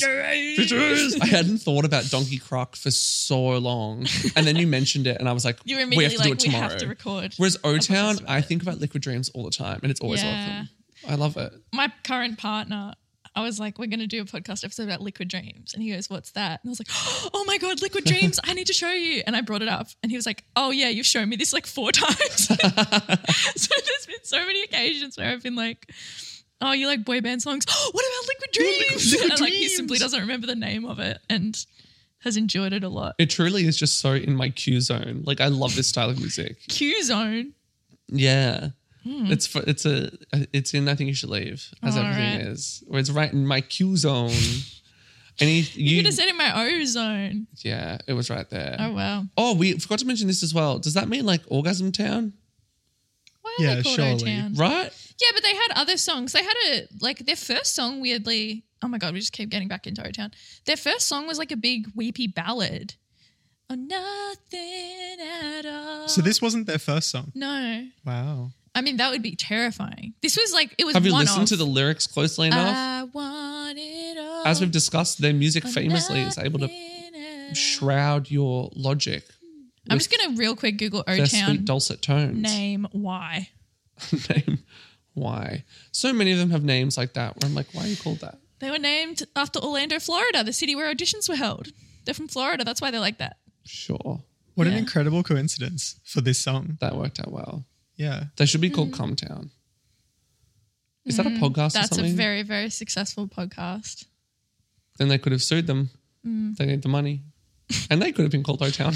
Speaker 1: I hadn't thought about Donkey Croc for so long, and then you mentioned it, and I was like,
Speaker 8: You were
Speaker 1: we have
Speaker 8: immediately
Speaker 1: to do
Speaker 8: like,
Speaker 1: it
Speaker 8: we
Speaker 1: tomorrow.
Speaker 8: have to record.
Speaker 1: Whereas O Town,
Speaker 8: podcast about
Speaker 1: I
Speaker 8: it.
Speaker 1: think about Liquid Dreams all the time, and it's always
Speaker 8: Yeah.
Speaker 1: welcome. I love it.
Speaker 8: My current partner, I was like, we're going to do a podcast episode about Liquid Dreams. And he goes, what's that? And I was like, oh my God, Liquid Dreams. I need to show you. And I brought it up. And he was like, oh yeah, you've shown me this like four times. So there's been so many occasions where I've been like, oh, you like boy band songs? what about Liquid Dreams?
Speaker 1: Liquid
Speaker 8: and like he
Speaker 1: Dreams.
Speaker 8: simply doesn't remember the name of it and has enjoyed it a lot.
Speaker 1: It truly is just so in my Q zone. Like I love this style of music.
Speaker 8: Q Zone.
Speaker 1: Yeah. It's for, it's a it's in I Think You Should Leave, as
Speaker 8: All
Speaker 1: everything
Speaker 8: right.
Speaker 1: is. Where it's right in my Q zone. And he,
Speaker 8: You,
Speaker 1: you,
Speaker 8: could have said in my O zone.
Speaker 1: yeah, it was right there.
Speaker 8: Oh, wow.
Speaker 1: Oh, we forgot to mention this as well. Does that mean like Orgasm Town?
Speaker 8: Why are
Speaker 7: Yeah,
Speaker 8: they called
Speaker 7: surely.
Speaker 8: O-Town?
Speaker 1: Right?
Speaker 8: Yeah, but they had other songs. They had a, like, their first song, weirdly, oh my God, we just keep getting back into O-Town. Their first song was like a big weepy ballad. Oh, nothing at all.
Speaker 7: So this wasn't their first song.
Speaker 8: No.
Speaker 7: Wow.
Speaker 8: I mean, that would be terrifying. This was like, it was
Speaker 1: Have you
Speaker 8: one
Speaker 1: listened
Speaker 8: of,
Speaker 1: to the lyrics closely enough?
Speaker 8: I want it all.
Speaker 1: As we've discussed, their music
Speaker 8: or
Speaker 1: famously is able to
Speaker 8: nothing at all.
Speaker 1: shroud your logic.
Speaker 8: I'm
Speaker 1: with
Speaker 8: just going to real quick Google
Speaker 1: their sweet
Speaker 8: O-Town
Speaker 1: dulcet tones.
Speaker 8: name why.
Speaker 1: Name. Why? So many of them have names like that where I'm like, why are you called that?
Speaker 8: They were named after Orlando, Florida, the city where auditions were held. They're from Florida. That's why they're like that.
Speaker 1: Sure.
Speaker 7: What an
Speaker 8: Yeah.
Speaker 7: incredible coincidence for this song.
Speaker 1: That worked out well.
Speaker 7: Yeah.
Speaker 1: They should be called Come Town. Is that a podcast or
Speaker 8: Mm. That's
Speaker 1: something?
Speaker 8: a very, very successful podcast.
Speaker 1: Then they could have sued them.
Speaker 8: Mm.
Speaker 1: They need the money. And they could have been called O-Town.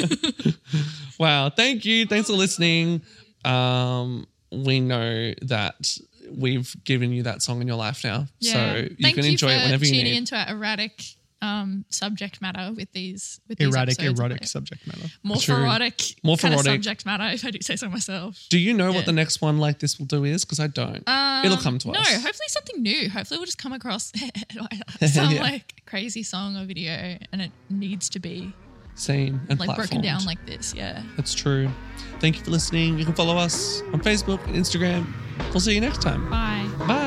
Speaker 1: Wow. Thank you. Thanks for listening. Um, we know that we've given you that song in your life now. So you
Speaker 8: Thank
Speaker 1: can
Speaker 8: you
Speaker 1: enjoy
Speaker 8: for
Speaker 1: it whenever you
Speaker 8: tuning
Speaker 1: need.
Speaker 8: into our erratic um, subject matter with these with these
Speaker 7: Erratic,
Speaker 8: episodes.
Speaker 7: erotic subject matter.
Speaker 8: Morphorotic
Speaker 1: True.
Speaker 8: kind of
Speaker 1: Morphorotic.
Speaker 8: subject matter, if I do say so myself.
Speaker 1: Do you know
Speaker 8: Yeah.
Speaker 1: what the next one like this will do is? Because I don't.
Speaker 8: Um,
Speaker 1: It'll come to
Speaker 8: no,
Speaker 1: us.
Speaker 8: hopefully something new. Hopefully we'll just come across some
Speaker 1: Yeah.
Speaker 8: like crazy song or video, and it needs to be
Speaker 1: scene and
Speaker 8: like broken
Speaker 1: platformed.
Speaker 8: down like this. Yeah.
Speaker 1: That's true. Thank you for listening. You can follow us on Facebook and Instagram. We'll see you next time.
Speaker 8: Bye.
Speaker 1: Bye.